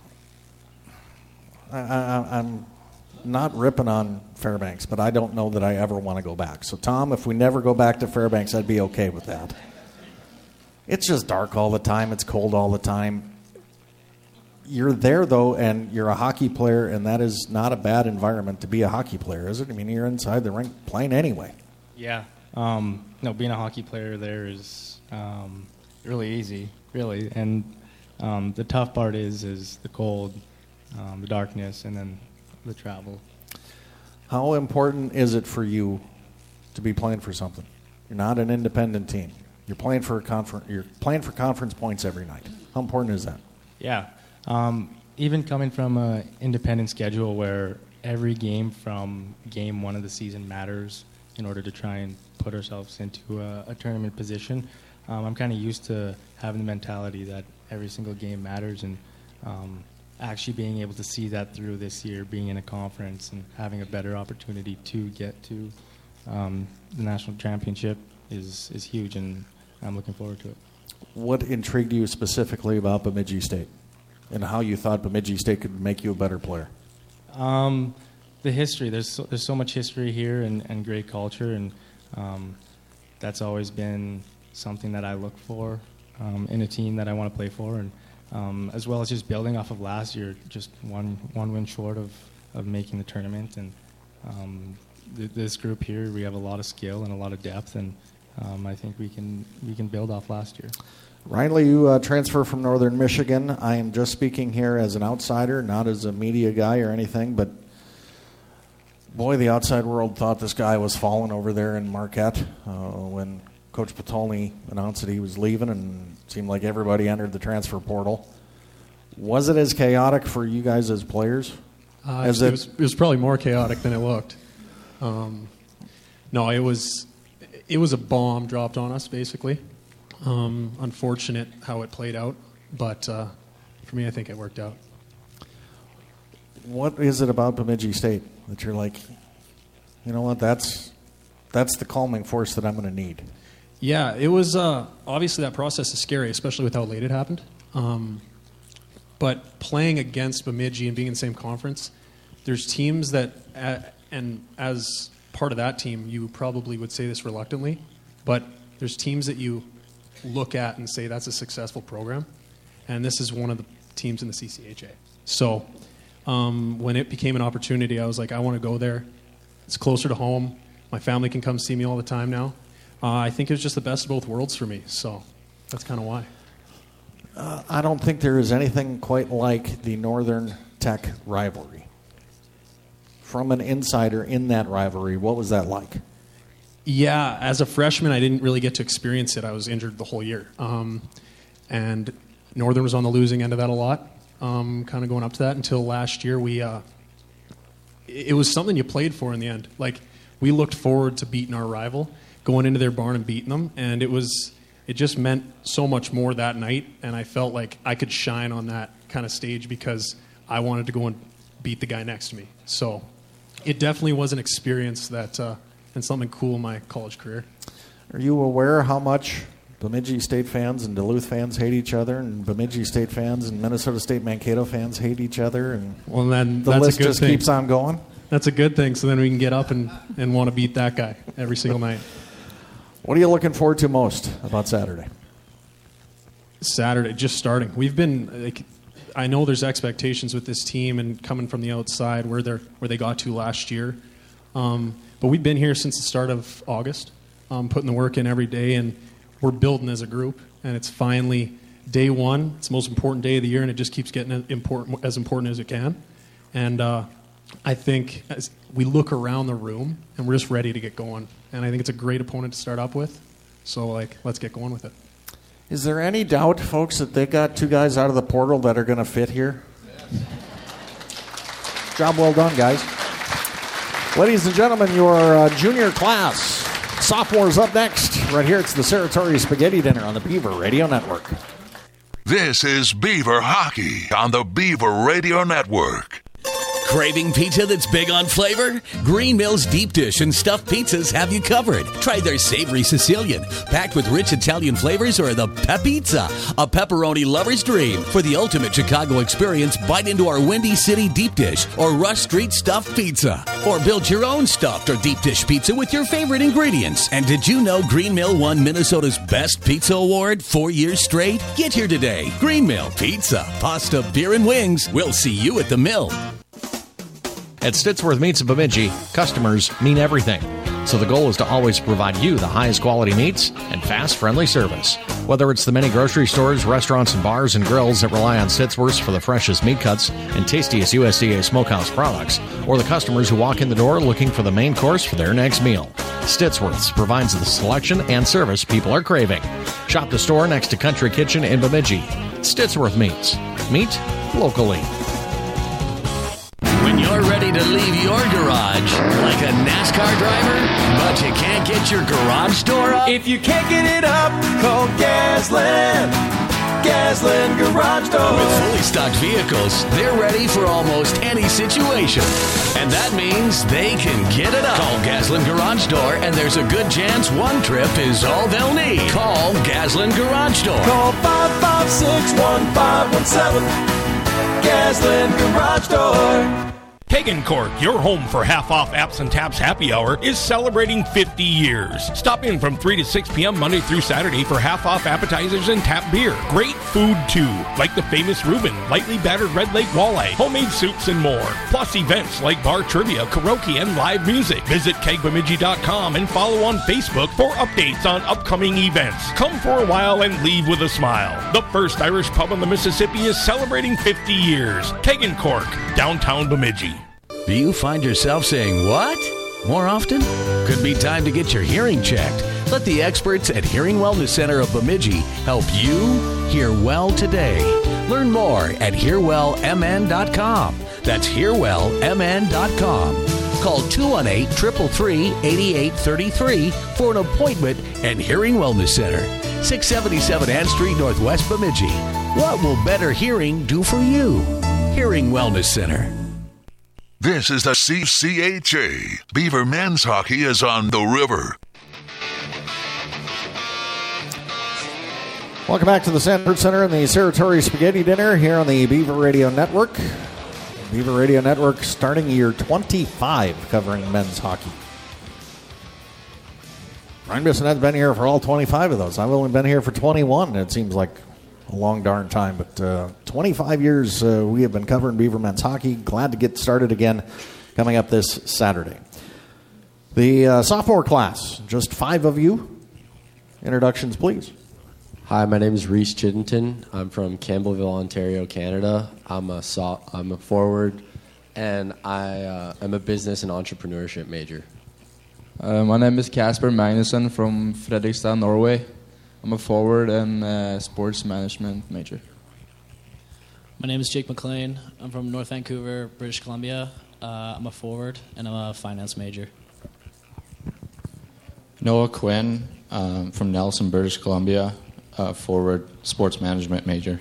I, I, I'm not ripping on Fairbanks, but I don't know that I ever want to go back. So, Tom, if we never go back to Fairbanks, I'd be okay with that. It's just dark all the time. It's cold all the time. You're there, though, and you're a hockey player, and that is not a bad environment to be a hockey player, is it? I mean, you're inside the rink playing anyway. Yeah. Um, no, being a hockey player there is um, really easy, really. And um, the tough part is is the cold, um, the darkness, and then the travel. How important is it for you to be playing for something? You're not an independent team. You're playing for a confer- You're playing for conference points every night. How important is that? Yeah. Um, even coming from an independent schedule where every game from game one of the season matters in order to try and put ourselves into a, a tournament position, um, I'm kind of used to having the mentality that every single game matters, and um, actually being able to see that through this year, being in a conference and having a better opportunity to get to um, the national championship is, is huge, and I'm looking forward to it. What intrigued you specifically about Bemidji State, and how you thought Bemidji State could make you a better player? Um, the history. There's so, there's so much history here, and, and great culture, and um, that's always been something that I look for um, in a team that I want to play for, and um, as well as just building off of last year, just one one win short of, of making the tournament. And um, th- this group here, we have a lot of skill and a lot of depth, and um, I think we can we can build off last year. Riley, you uh, transfer from Northern Michigan. I am just speaking here as an outsider, not as a media guy or anything, but boy, the outside world thought this guy was falling over there in Marquette uh, when Coach Patolny announced that he was leaving, and it seemed like everybody entered the transfer portal. Was it as chaotic for you guys as players? Uh, as it, it, was, it was probably more chaotic than it looked. Um, no, it was it was a bomb dropped on us, basically. Um, unfortunate how it played out, but uh, for me, I think it worked out. What is it about Bemidji State that you're like, you know what, that's that's the calming force that I'm going to need? Yeah, it was uh, obviously that process is scary, especially with how late it happened. Um, but playing against Bemidji and being in the same conference, there's teams that, uh, and as part of that team, you probably would say this reluctantly, but there's teams that you look at and say that's a successful program, and this is one of the teams in the C C H A. So um, when it became an opportunity, I was like, I want to go there. It's closer to home. My family can come see me all the time now. Uh, I think it was just the best of both worlds for me, so that's kind of why. Uh, I don't think there is anything quite like the Northern Tech rivalry. From an insider in that rivalry, what was that like? Yeah, as a freshman, I didn't really get to experience it. I was injured the whole year. Um, and Northern was on the losing end of that a lot, um, kind of going up to that until last year. We uh, it was something you played for in the end. Like, we looked forward to beating our rival, going into their barn and beating them, and it was it just meant so much more that night, and I felt like I could shine on that kind of stage because I wanted to go and beat the guy next to me. So it definitely was an experience that uh, and something cool in my college career. Are you aware how much Bemidji State fans and Duluth fans hate each other, and Bemidji State fans and Minnesota State Mankato fans hate each other, and well, then the that's list a good just thing. keeps on going? That's a good thing, so then we can get up and, and want to beat that guy every single night. What are you looking forward to most about Saturday? Saturday, just starting. We've been, like, I know there's expectations with this team and coming from the outside where they're where they got to last year, um, but we've been here since the start of August, um, putting the work in every day, and we're building as a group. And it's finally day one. It's the most important day of the year, and it just keeps getting important as important as it can. And uh, I think as we look around the room, and we're just ready to get going. And I think it's a great opponent to start up with. So, like, let's get going with it. Is there any doubt, folks, that they got two guys out of the portal that are going to fit here? Job well done, guys. Ladies and gentlemen, your uh, junior class, sophomores up next. Right here, it's the Saratoria Spaghetti Dinner on the Beaver Radio Network. This is Beaver Hockey on the Beaver Radio Network. Craving pizza that's big on flavor? Green Mill's deep dish and stuffed pizzas have you covered. Try their savory Sicilian, packed with rich Italian flavors, or the Pepizza, a pepperoni lover's dream. For the ultimate Chicago experience, bite into our Windy City deep dish or Rush Street stuffed pizza. Or build your own stuffed or deep dish pizza with your favorite ingredients. And did you know Green Mill won Minnesota's Best Pizza Award four years straight? Get here today. Green Mill Pizza, pasta, beer, and wings. We'll see you at the mill. At Stitsworth Meats in Bemidji, customers mean everything. So the goal is to always provide you the highest quality meats and fast, friendly service. Whether it's the many grocery stores, restaurants, and bars and grills that rely on Stitsworth's for the freshest meat cuts and tastiest U S D A smokehouse products, or the customers who walk in the door looking for the main course for their next meal, Stitsworth's provides the selection and service people are craving. Shop the store next to Country Kitchen in Bemidji. Stitsworth Meats. Meat locally. When you're ready to leave your garage like a NASCAR driver, but you can't get your garage door up? If you can't get it up, call Gasland. Gasland Garage Door. With fully stocked vehicles, they're ready for almost any situation. And that means they can get it up. Call Gasland Garage Door, and there's a good chance one trip is all they'll need. Call Gasland Garage Door. Call five five six, one five one seven. Gasland Garage Door. Hagen Court, your home for half-off Apps and Taps happy hour, is celebrating fifty years. Stop in from three to six p.m. Monday through Saturday for half-off appetizers and tap beer. Great food, too, like the famous Reuben, lightly battered Red Lake walleye, homemade soups, and more. Plus events like bar trivia, karaoke, and live music. Visit keg bemidji dot com and follow on Facebook for updates on upcoming events. Come for a while and leave with a smile. The first Irish pub on the Mississippi is celebrating fifty years. Hagen Court, downtown Bemidji. Do you find yourself saying, what? More often? Could be time to get your hearing checked. Let the experts at Hearing Wellness Center of Bemidji help you hear well today. Learn more at hear well m n dot com. That's hear well m n dot com. Call two one eight, three three three, eight eight three three for an appointment at Hearing Wellness Center, six seventy-seven Ann Street, Northwest Bemidji. What will better hearing do for you? Hearing Wellness Center. This is the C C H A. Beaver Men's Hockey is on the river. Welcome back to the Sanford Center and the Saratoria Spaghetti Dinner here on the Beaver Radio Network. Beaver Radio Network starting year twenty-five covering men's hockey. Ryan Bissonet's been here for all twenty-five of those. I've only been here for twenty-one. It seems like a long darn time, but uh, twenty-five years uh, we have been covering Beaver men's hockey. Glad to get started again coming up this Saturday. The uh, sophomore class, just five of you. Introductions, please. Hi, my name is Reese Chiddington. I'm from Campbellville, Ontario, Canada. I'm a so- I'm a forward, and I uh, am a business and entrepreneurship major. Uh, my name is Kasper Magnusson from Fredrikstad, Norway. I'm a forward and uh, sports management major. My name is Jake McLean. I'm from North Vancouver, British Columbia. Uh, I'm a forward, and I'm a finance major. Noah Quinn um, from Nelson, British Columbia, uh, forward, sports management major.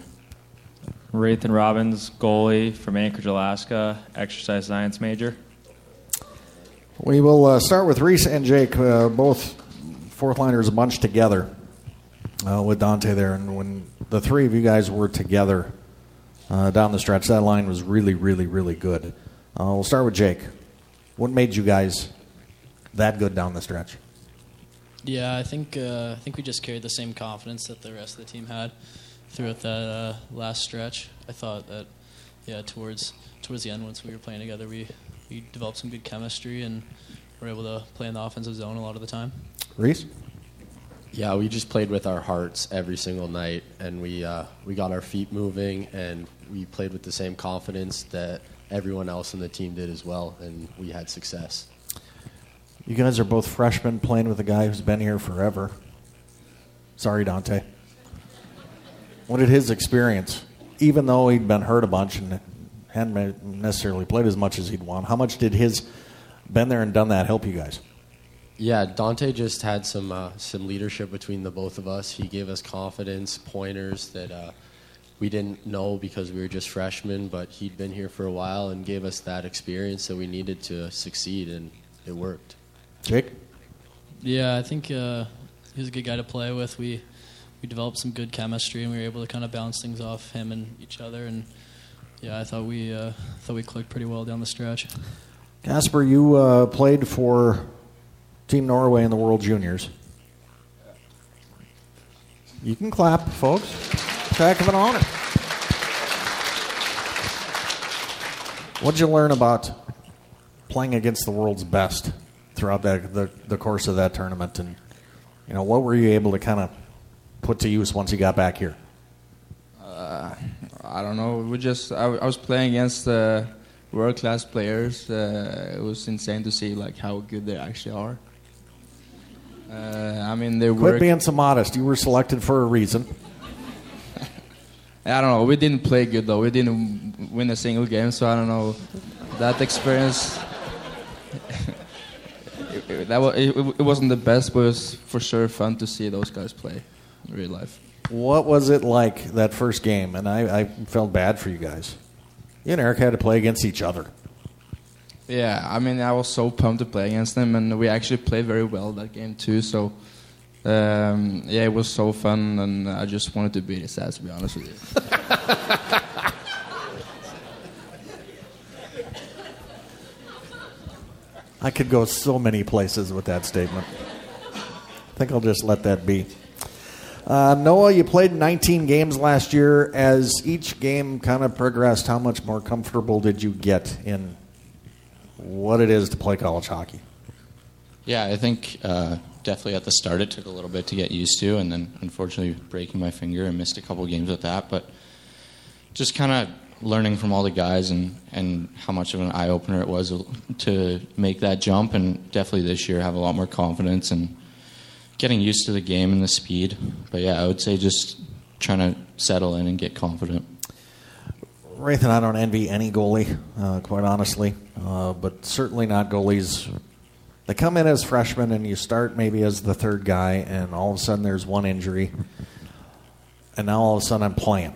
Rathan Robbins, goalie from Anchorage, Alaska, exercise science major. We will uh, start with Reese and Jake, uh, both fourth liners bunched together uh, with Dante there. And when the three of you guys were together uh, down the stretch, that line was really, really, really good. Uh, we'll start with Jake. What made you guys that good down the stretch? Yeah, I think uh, I think we just carried the same confidence that the rest of the team had throughout that uh, last stretch. I thought that, yeah, towards towards the end, once we were playing together, we, we developed some good chemistry and were able to play in the offensive zone a lot of the time. Reese? Yeah, we just played with our hearts every single night, and we uh, we got our feet moving, and we played with the same confidence that everyone else on the team did as well, and we had success. You guys are both freshmen playing with a guy who's been here forever. Sorry, Dante. What did his experience, even though he'd been hurt a bunch and hadn't necessarily played as much as he'd want, how much did his been there and done that help you guys? Yeah, Dante just had some uh, some leadership between the both of us. He gave us confidence, pointers that uh, we didn't know because we were just freshmen, but he'd been here for a while and gave us that experience that we needed to succeed, and it worked. Jake? Yeah, I think uh, he was a good guy to play with. We we developed some good chemistry, and we were able to kind of bounce things off him and each other. And yeah, I thought we uh, thought we clicked pretty well down the stretch. Casper, you uh, played for Team Norway in the World Juniors. You can clap, folks. It's a heck of an honor. What'd you learn about playing against the world's best throughout that, the, the course of that tournament? And, you know, what were you able to kind of put to use once you got back here? Uh, I don't know. We just I, I was playing against uh, world-class players. Uh, it was insane to see like how good they actually are. Uh, I mean, they Quit work. being so modest. You were selected for a reason. I don't know. We didn't play good though. We didn't win a single game, so I don't know. That experience. it, it, that was, it, it wasn't the best, but it was for sure fun to see those guys play in real life. What was it like that first game? And I, I felt bad for you guys. You and Eric had to play against each other. Yeah, I mean, I was so pumped to play against them, and we actually played very well that game too. So, um, yeah, it was so fun, and I just wanted to beat his ass, to be honest with you. I could go so many places with that statement. I think I'll just let that be. Uh, Noah, you played nineteen games last year. As each game kind of progressed, how much more comfortable did you get in what it is to play college hockey? Yeah, I think uh, definitely at the start it took a little bit to get used to, and then unfortunately breaking my finger and missed a couple games with that. But just kind of learning from all the guys and, and how much of an eye-opener it was to make that jump, and definitely this year have a lot more confidence and getting used to the game and the speed. But yeah, I would say just trying to settle in and get confident. Wraith and I don't envy any goalie, uh, quite honestly, uh, but certainly not goalies. They come in as freshmen and you start maybe as the third guy, and all of a sudden there's one injury, and now all of a sudden I'm playing.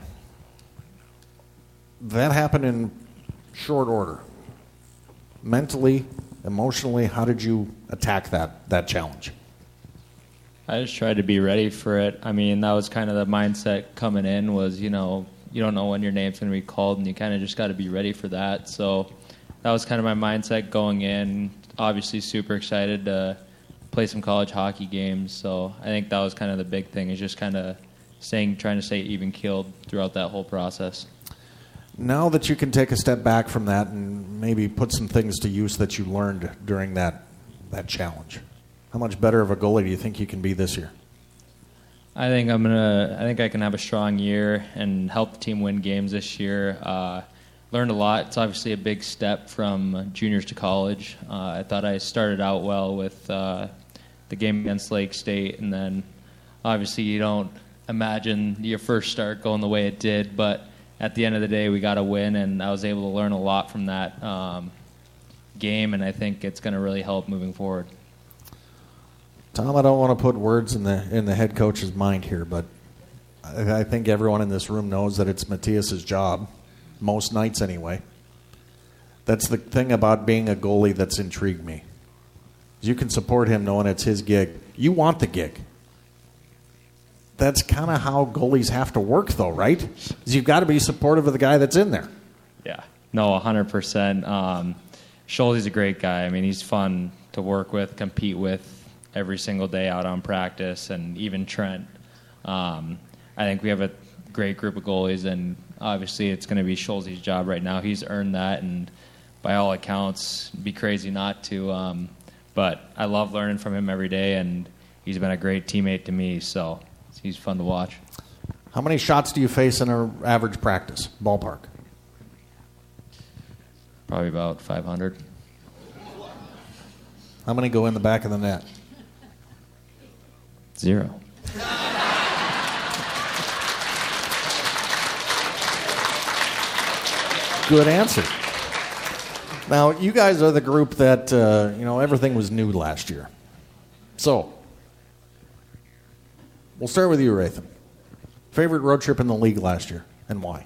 That happened in short order. Mentally, emotionally, how did you attack that that challenge? I just tried to be ready for it. I mean, that was kind of the mindset coming in was, you know, you don't know when your name's going to be called, and you kind of just got to be ready for that. So that was kind of my mindset going in. Obviously super excited to play some college hockey games. So I think that was kind of the big thing, is just kind of staying, trying to stay even-keeled throughout that whole process. Now that you can take a step back from that and maybe put some things to use that you learned during that that challenge, how much better of a goalie do you think you can be this year? I think I'm gonna. I think I can have a strong year and help the team win games this year. Uh, learned a lot. It's obviously a big step from juniors to college. Uh, I thought I started out well with uh, the game against Lake State, and then obviously you don't imagine your first start going the way it did, but at the end of the day, we got a win, and I was able to learn a lot from that um, game, and I think it's going to really help moving forward. Tom, I don't want to put words in the in the head coach's mind here, but I, I think everyone in this room knows that it's Matthias's job, most nights anyway. That's the thing about being a goalie that's intrigued me. You can support him knowing it's his gig. You want the gig. That's kind of how goalies have to work, though, right? Because you've got to be supportive of the guy that's in there. Yeah. No, one hundred percent. Um, Schulte's a great guy. I mean, he's fun to work with, compete with every single day out on practice, and even Trent. Um, I think we have a great group of goalies, and obviously it's going to be Schulte's job right now. He's earned that, and by all accounts, it'd be crazy not to. Um, but I love learning from him every day, and he's been a great teammate to me, so he's fun to watch. How many shots do you face in an average practice, ballpark? Probably about five hundred. How many go in the back of the net? Zero. Good answer. Now, you guys are the group that, uh, you know, everything was new last year. So, we'll start with you, Rathan. Favorite road trip in the league last year, and why?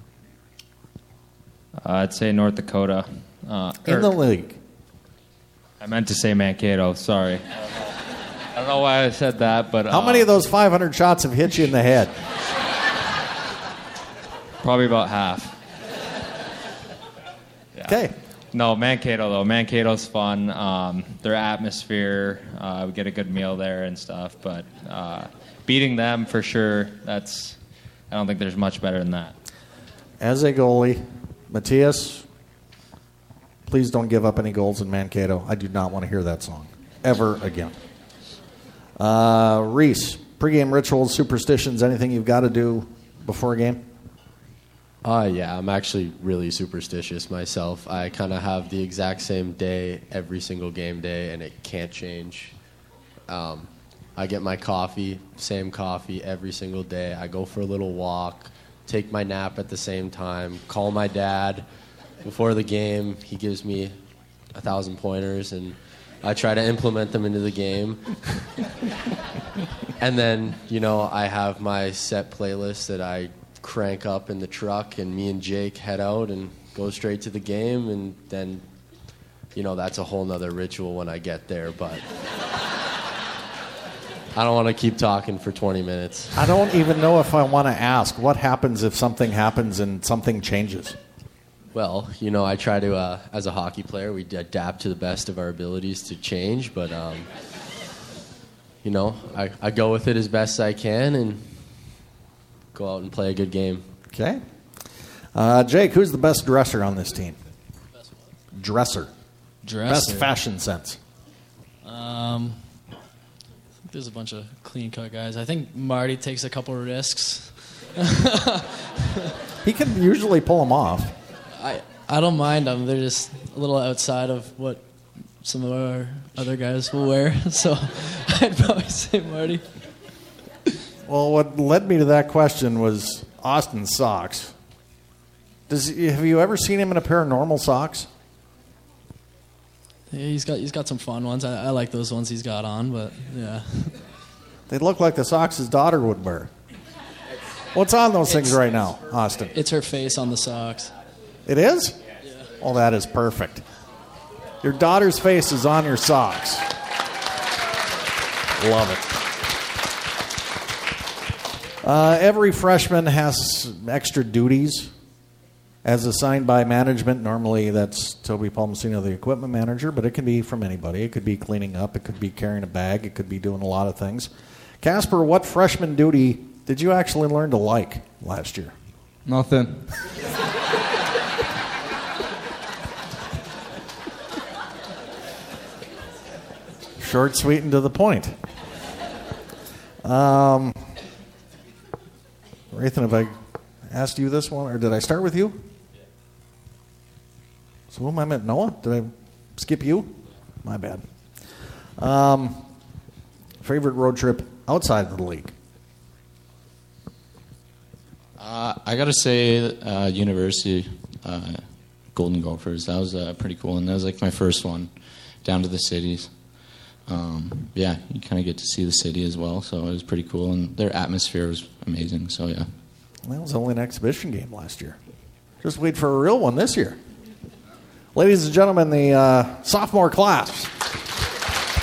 Uh, I'd say North Dakota. Uh, in er, the league? I meant to say Mankato, sorry. I don't know why I said that, but... How uh, many of those five hundred shots have hit you in the head? Probably about half. Okay. No, Mankato, though. Mankato's fun. Um, their atmosphere, uh, we get a good meal there and stuff. But uh, beating them, for sure, that's... I don't think there's much better than that. As a goalie, Matthias, please don't give up any goals in Mankato. I do not want to hear that song ever again. Uh, Reese, pregame rituals, superstitions, anything you've got to do before a game? Uh, yeah, I'm actually really superstitious myself. I kind of have the exact same day every single game day, and it can't change. Um, I get my coffee, same coffee every single day. I go for a little walk, take my nap at the same time, call my dad before the game. He gives me a thousand pointers, and I try to implement them into the game. And then, you know, I have my set playlist that I crank up in the truck, and me and Jake head out and go straight to the game, and then, you know, that's a whole nother ritual when I get there, but I don't want to keep talking for twenty minutes. I don't even know if I want to ask, what happens if something happens and something changes? Well, you know, I try to, uh, as a hockey player, we adapt to the best of our abilities to change, but, um, you know, I, I go with it as best I can and go out and play a good game. Okay. Uh, Jake, who's the best dresser on this team? Best what? Dresser. Dresser. Best fashion sense. Um, I think there's a bunch of clean-cut guys. I think Marty takes a couple of risks. He can usually pull them off. I I don't mind them. They're just a little outside of what some of our other guys will wear. So I'd probably say Marty. Well, what led me to that question was Austin's socks. Does have you ever seen him in a pair of normal socks? Yeah, he's got he's got some fun ones. I, I like those ones he's got on, but yeah. They look like the socks his daughter would wear. What's on those things It's- right now, Austin? It's her face on the socks. It is? Yeah. Oh, that is perfect. Your daughter's face is on your socks. Love it. Uh, every freshman has extra duties as assigned by management. Normally that's Toby Palmacino, the equipment manager, but it can be from anybody. It could be cleaning up. It could be carrying a bag. It could be doing a lot of things. Casper, what freshman duty did you actually learn to like last year? Nothing. Short, sweet, and to the point. Um, Rathan, have I asked you this one, or did I start with you? So who am I meant? Noah? Did I skip you? My bad. Um, favorite road trip outside of the league? Uh, I got to say, uh, University, uh, Golden Gophers. That was uh, pretty cool, and that was like my first one down to the cities. Um, yeah, you kind of get to see the city as well, so it was pretty cool, and their atmosphere was amazing, so yeah. That was only an exhibition game last year. Just wait for a real one this year. Ladies and gentlemen, the uh, sophomore class.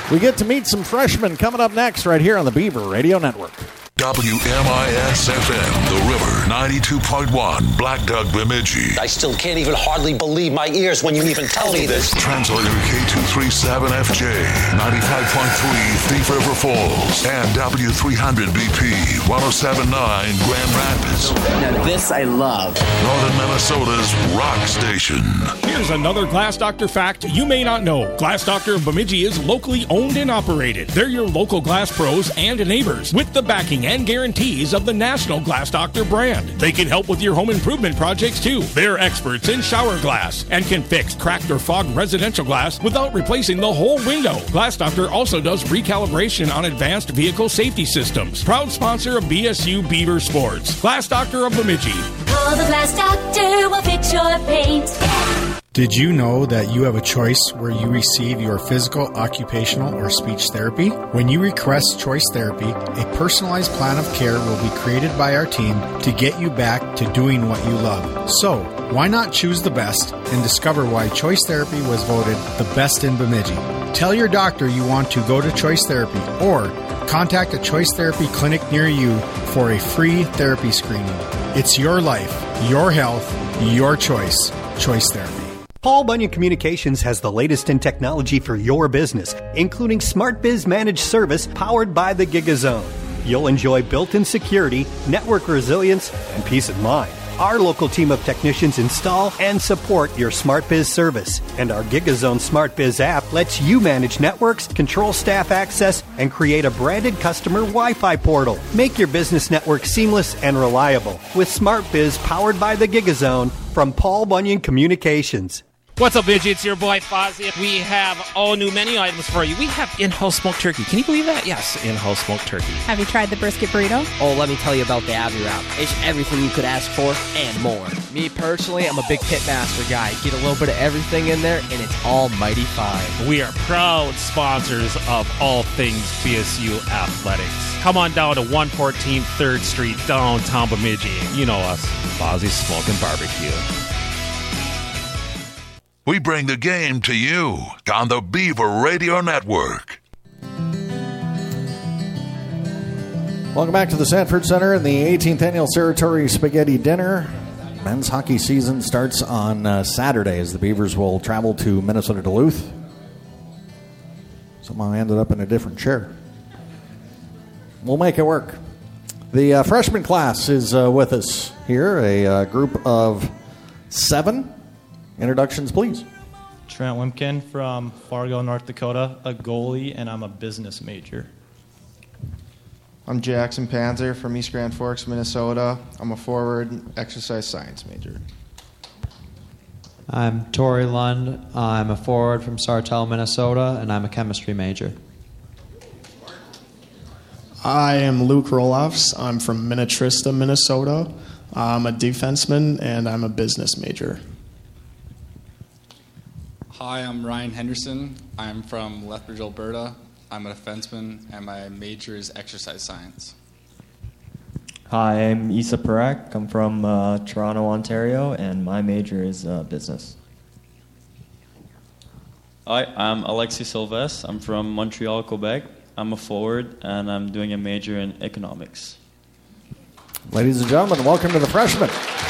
We get to meet some freshmen coming up next right here on the Beaver Radio Network. W M I S F M, The River, ninety-two point one, Black Duck, Bemidji. I still can't even hardly believe my ears when you even tell me this. Translator K two thirty-seven F J, ninety-five point three, Thief River Falls, and W three hundred B P, one oh seven point nine, Grand Rapids. Now this I love. Northern Minnesota's rock station. Here's another Glass Doctor fact you may not know. Glass Doctor of Bemidji is locally owned and operated. They're your local glass pros and neighbors with the backing and guarantees of the national Glass Doctor brand. They can help with your home improvement projects too. They're experts in shower glass and can fix cracked or fogged residential glass without replacing the whole window. Glass Doctor also does recalibration on advanced vehicle safety systems. Proud sponsor of B S U Beaver Sports. Glass Doctor of Bemidji. Call the Glass Doctor, we'll fix your paint. Did you know that you have a choice where you receive your physical, occupational, or speech therapy? When you request Choice Therapy, a personalized plan of care will be created by our team to get you back to doing what you love. So, why not choose the best and discover why Choice Therapy was voted the best in Bemidji? Tell your doctor you want to go to Choice Therapy or contact a Choice Therapy clinic near you for a free therapy screening. It's your life, your health, your choice. Choice Therapy. Paul Bunyan Communications has the latest in technology for your business, including SmartBiz Managed Service powered by the GigaZone. You'll enjoy built-in security, network resilience, and peace of mind. Our local team of technicians install and support your SmartBiz service. And our GigaZone SmartBiz app lets you manage networks, control staff access, and create a branded customer Wi-Fi portal. Make your business network seamless and reliable with SmartBiz powered by the GigaZone from Paul Bunyan Communications. What's up, Bidget? It's your boy Fozzie. We have all new menu items for you. We have in-house smoked turkey. Can you believe that? Yes, in-house smoked turkey. Have you tried the brisket burrito? Oh, let me tell you about the Abbey Wrap. It's everything you could ask for and more. Me personally, I'm a big Pitmaster guy. Get a little bit of everything in there, and it's all mighty fine. We are proud sponsors of all things B S U Athletics. Come on down to one fourteen third Street, downtown Bemidji. You know us, Fozzie's Smoking Barbecue. We bring the game to you on the Beaver Radio Network. Welcome back to the Sanford Center and the eighteenth Annual Territory Spaghetti Dinner. Men's hockey season starts on uh, Saturday as the Beavers will travel to Minnesota Duluth. Somehow I ended up in a different chair. We'll make it work. The uh, freshman class is uh, with us here, a uh, group of seven. Introductions, please. Trent Wimpkin from Fargo, North Dakota, a goalie, and I'm a business major. I'm Jackson Panzer from East Grand Forks, Minnesota. I'm a forward exercise science major. I'm Tori Lund. I'm a forward from Sartell, Minnesota, and I'm a chemistry major. I am Luke Roloffs. I'm from Minnetrista, Minnesota. I'm a defenseman, and I'm a business major. Hi, I'm Ryan Henderson. I'm from Lethbridge, Alberta. I'm a defenseman, and my major is exercise science. Hi, I'm Issa Parak. I'm from uh, Toronto, Ontario, and my major is uh, business. Hi, I'm Alexis Silvestre. I'm from Montreal, Quebec. I'm a forward, and I'm doing a major in economics. Ladies and gentlemen, welcome to the freshmen.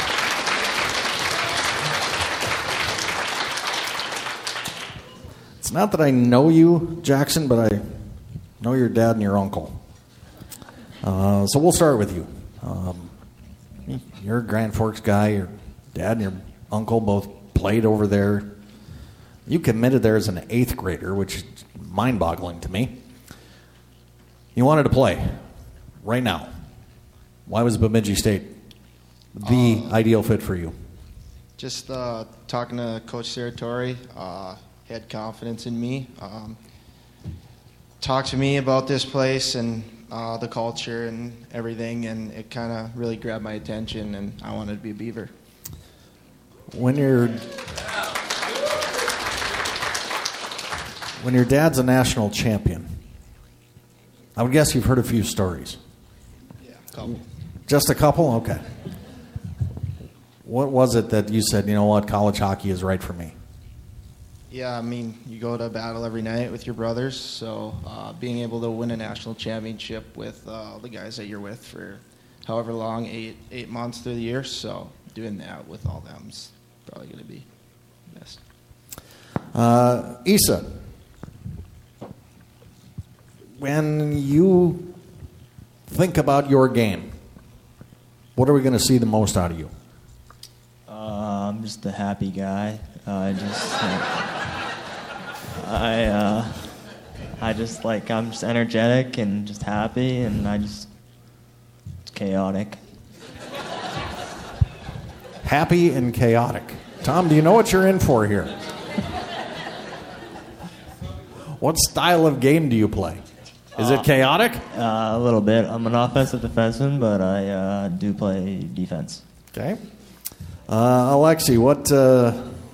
It's not that I know you, Jackson, but I know your dad and your uncle. Uh, so we'll start with you. Um, you're a Grand Forks guy. Your dad and your uncle both played over there. You committed there as an eighth grader, which is mind-boggling to me. You wanted to play right now. Why was Bemidji State the uh, ideal fit for you? Just uh, talking to Coach Saratori, uh, he had confidence in me. Um, talked to me about this place and uh, the culture and everything, and it kind of really grabbed my attention, and I wanted to be a Beaver. When you're when your dad's a national champion, I would guess you've heard a few stories. Yeah, a couple. Just a couple? Okay. What was it that you said, you know what, college hockey is right for me? Yeah, I mean, you go to battle every night with your brothers, so uh, being able to win a national championship with uh, the guys that you're with for however long, eight eight months through the year, so doing that with all them is probably going to be best. Uh, Isa, when you think about your game, what are we going to see the most out of you? Uh, I'm just a happy guy. Uh, I just, uh, I, uh, I just like I'm just energetic and just happy, and I just it's chaotic. Happy and chaotic. Tom, do you know what you're in for here? What style of game do you play? Is it chaotic? Uh, a little bit. I'm an offensive defenseman, but I uh, do play defense. Okay. Uh, Alexi, what uh,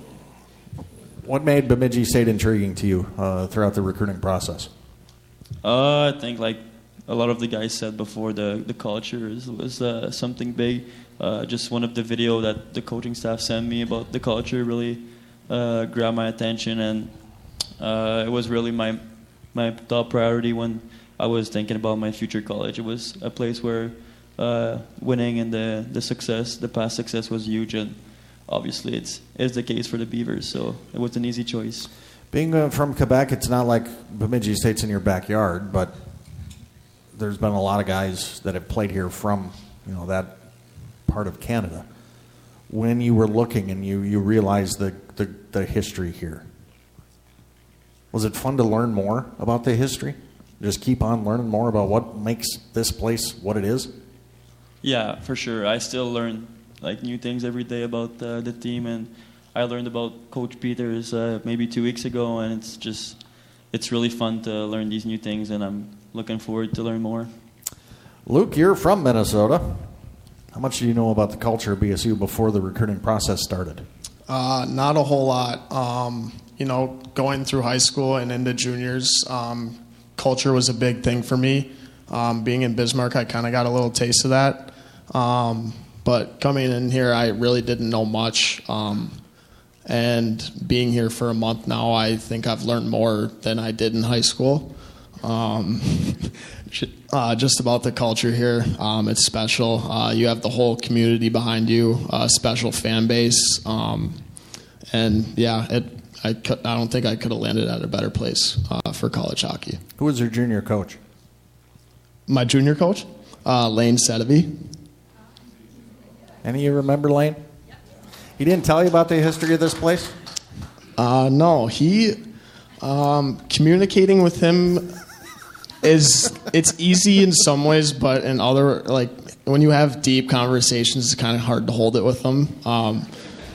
what made Bemidji State intriguing to you uh, throughout the recruiting process? Uh, I think, like a lot of the guys said before, the, the culture is, was uh, something big. Uh, just one of the video that the coaching staff sent me about the culture really uh, grabbed my attention, and uh, it was really my my top priority when I was thinking about my future college. It was a place where uh, winning and the, the success, the past success was huge, and obviously it's, it's the case for the Beavers, so it was an easy choice. Being uh, from Quebec, it's not like Bemidji State's in your backyard, but there's been a lot of guys that have played here from, you know, that part of Canada. When you were looking and you, you realized the, the, the history here, was it fun to learn more about the history? Just keep on learning more about what makes this place what it is? Yeah, for sure. I still learn like new things every day about uh, the team, and I learned about Coach Peters uh, maybe two weeks ago, and it's just it's really fun to learn these new things, and I'm looking forward to learn more. Luke, you're from Minnesota. How much do you know about the culture of B S U before the recruiting process started? Uh, not a whole lot. Um, you know, going through high school and into juniors, um, culture was a big thing for me. Um, being in Bismarck, I kind of got a little taste of that. Um, but coming in here, I really didn't know much. Um, and being here for a month now, I think I've learned more than I did in high school. Um, uh, just about the culture here. Um, it's special. Uh, you have the whole community behind you, a special fan base. Um, and, yeah, it, I, could, I don't think I could have landed at a better place uh, for college hockey. Who was your junior coach? My junior coach? Uh, Lane Sedevy. Any of you remember Lane? He didn't tell you about the history of this place? Uh, no. He, um, communicating with him is, it's easy in some ways, but in other, like, when you have deep conversations, it's kind of hard to hold it with him. Um,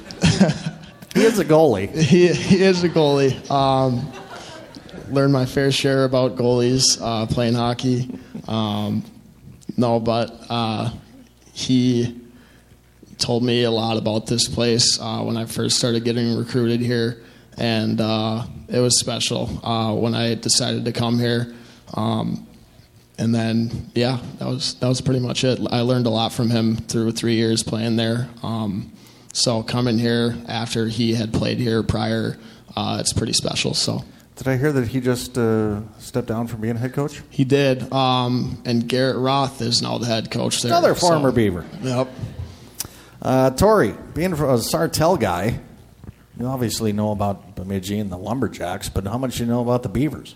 He is a goalie. He, he is a goalie. Um, learned my fair share about goalies uh, playing hockey. Um, no, but uh, he told me a lot about this place uh, when I first started getting recruited here, and uh, it was special uh, when I decided to come here. Um, and then, yeah, that was that was pretty much it. I learned a lot from him through three years playing there. Um, So coming here after he had played here prior, uh, it's pretty special. So, did I hear that he just uh, stepped down from being head coach? He did. Um, and Garrett Roth is now the head coach there. Another former so. Beaver. Yep. Uh, Tori, being a Sartell guy, you obviously know about Bemidji and the Lumberjacks, but how much do you know about the Beavers?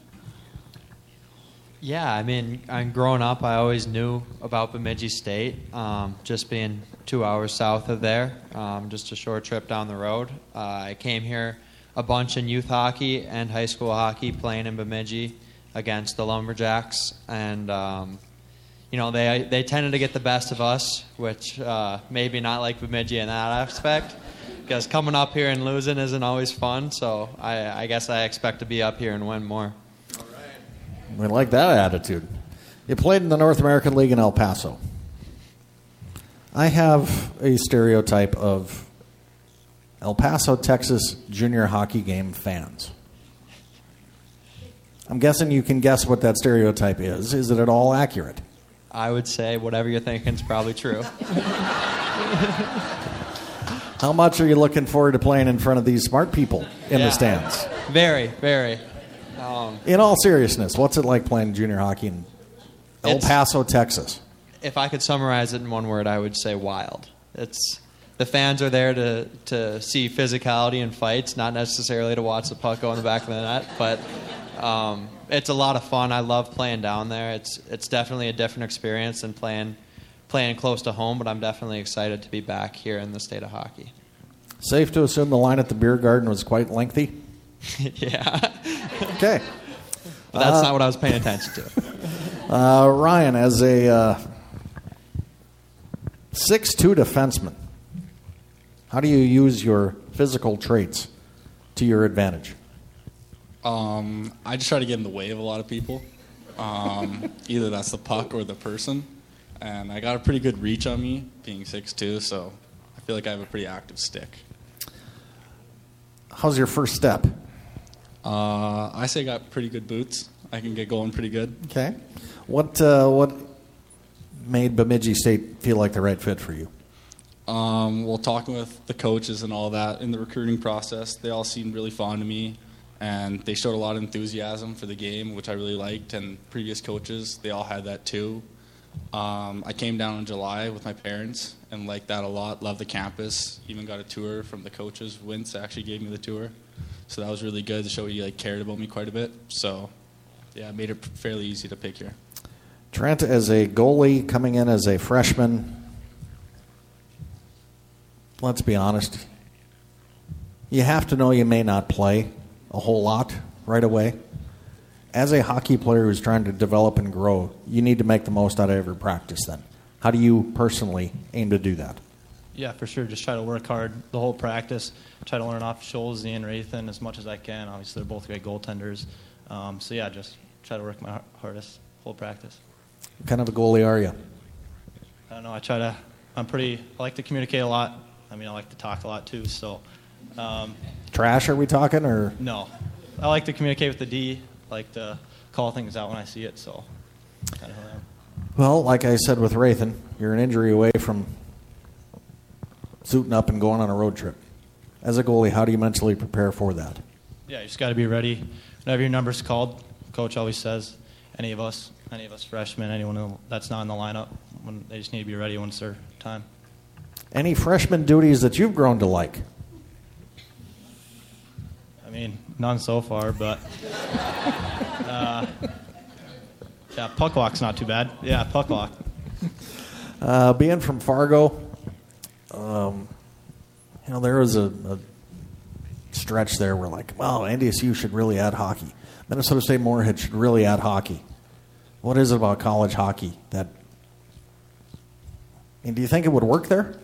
Yeah, I mean, I'm growing up, I always knew about Bemidji State, um, just being two hours south of there, um, just a short trip down the road. Uh, I came here a bunch in youth hockey and high school hockey, playing in Bemidji against the Lumberjacks, and um, you know they they tended to get the best of us, which uh, maybe not like Bemidji in that aspect, because coming up here and losing isn't always fun. So I, I guess I expect to be up here and win more. We like that attitude. You played in the North American League in El Paso. I have a stereotype of El Paso, Texas junior hockey game fans. I'm guessing you can guess what that stereotype is. Is it at all accurate? I would say whatever you're thinking is probably true. How much are you looking forward to playing in front of these smart people in Yeah. the stands? Very, very. Um, In all seriousness, what's it like playing junior hockey in El It's- Paso, Texas? if I could summarize it in one word, I would say wild. It's the fans are there to to see physicality and fights, not necessarily to watch the puck go in the back of the net. But um, it's a lot of fun. I love playing down there. It's it's definitely a different experience than playing playing close to home. But I'm definitely excited to be back here in the state of hockey. Safe to assume the line at the beer garden was quite lengthy? Yeah. Okay. But that's Uh, not what I was paying attention to. Uh, Ryan, as a uh, six two defenseman, how do you use your physical traits to your advantage? Um, I just try to get in the way of a lot of people. Um, either that's the puck or the person. And I got a pretty good reach on me, being six two, so I feel like I have a pretty active stick. How's your first step? Uh, I say I got pretty good boots. I can get going pretty good. Okay. What uh, what made Bemidji State feel like the right fit for you? Um, well, talking with the coaches and all that in the recruiting process, they all seemed really fond of me, and they showed a lot of enthusiasm for the game, which I really liked, and previous coaches, they all had that too. Um, I came down in July with my parents and liked that a lot, loved the campus, even got a tour from the coaches. Wintz actually gave me the tour, so that was really good to show he like, cared about me quite a bit. So, yeah, it made it fairly easy to pick here. Trent, as a goalie coming in as a freshman, let's be honest, you have to know you may not play a whole lot right away. As a hockey player who's trying to develop and grow, you need to make the most out of every practice then. How do you personally aim to do that? Yeah, for sure. Just try to work hard the whole practice. Try to learn off Scholz and Rathan as much as I can. Obviously, they're both great goaltenders. Um, so, yeah, just try to work my hardest whole practice. What kind of a goalie are you? I don't know. I try to – I'm pretty – I like to communicate a lot. I mean, I like to talk a lot too. So, um, Trash, are we talking, or? No. I like to communicate with the D. I like to call things out when I see it. So, kind of who I am. Well, like I said with Rathan, you're an injury away from suiting up and going on a road trip. As a goalie, how do you mentally prepare for that? Yeah, you just got to be ready. Whenever your number's called, coach always says, any of us, any of us freshmen, anyone that's not in the lineup, when they just need to be ready when it's their time. Any freshman duties that you've grown to like? I mean, none so far, but uh, yeah, puck walk's not too bad. Yeah, puck walk. Uh, being from Fargo, um, you know, there was a, a stretch there where like, wow, N D S U should really add hockey. Minnesota State Moorhead should really add hockey. What is it about college hockey that? And do you think it would work there?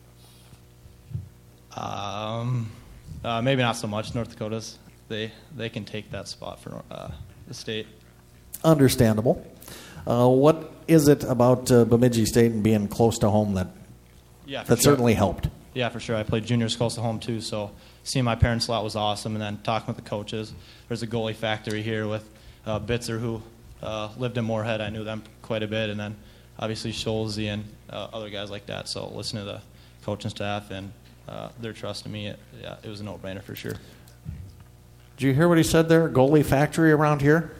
Um, uh, maybe not so much. North Dakota's they they can take that spot for uh, the state. Understandable. Uh, what is it about uh, Bemidji State and being close to home that Yeah, for that sure. certainly helped? Yeah, for sure. I played juniors close to home too, so seeing my parents a lot was awesome. And then talking with the coaches, there's a goalie factory here with uh, Bitzer, who uh, lived in Moorhead. I knew them quite a bit, and then obviously Scholz and uh, other guys like that. So listening to the coaching staff and uh, their trust in me, it, yeah, it was a no-brainer for sure. Did you hear what he said there? Goalie factory around here?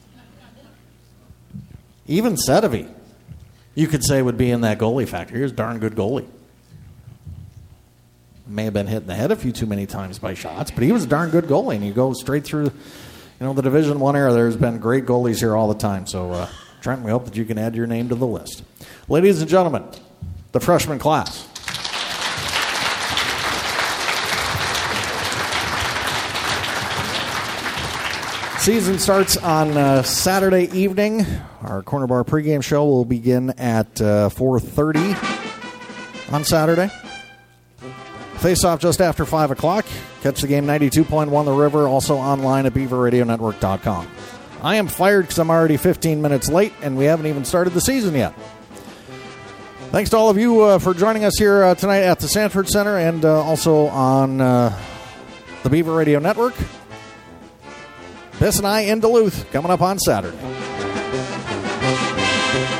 Even Sedevy, you could say, would be in that goalie factory. He's a darn good goalie. May have been hit in the head a few too many times by shots, but he was a darn good goalie, and you go straight through, you know, the Division One era. There's been great goalies here all the time. So, uh, Trent, we hope that you can add your name to the list. Ladies and gentlemen, the freshman class. Season starts on uh, Saturday evening. Our Corner Bar pregame show will begin at uh, four thirty on Saturday. Face-off just after five o'clock. Catch the game ninety-two point one The River, also online at beaver radio network dot com. I am fired because I'm already fifteen minutes late, and we haven't even started the season yet. Thanks to all of you uh, for joining us here uh, tonight at the Sanford Center and uh, also on uh, the Beaver Radio Network. Biss and I in Duluth coming up on Saturday.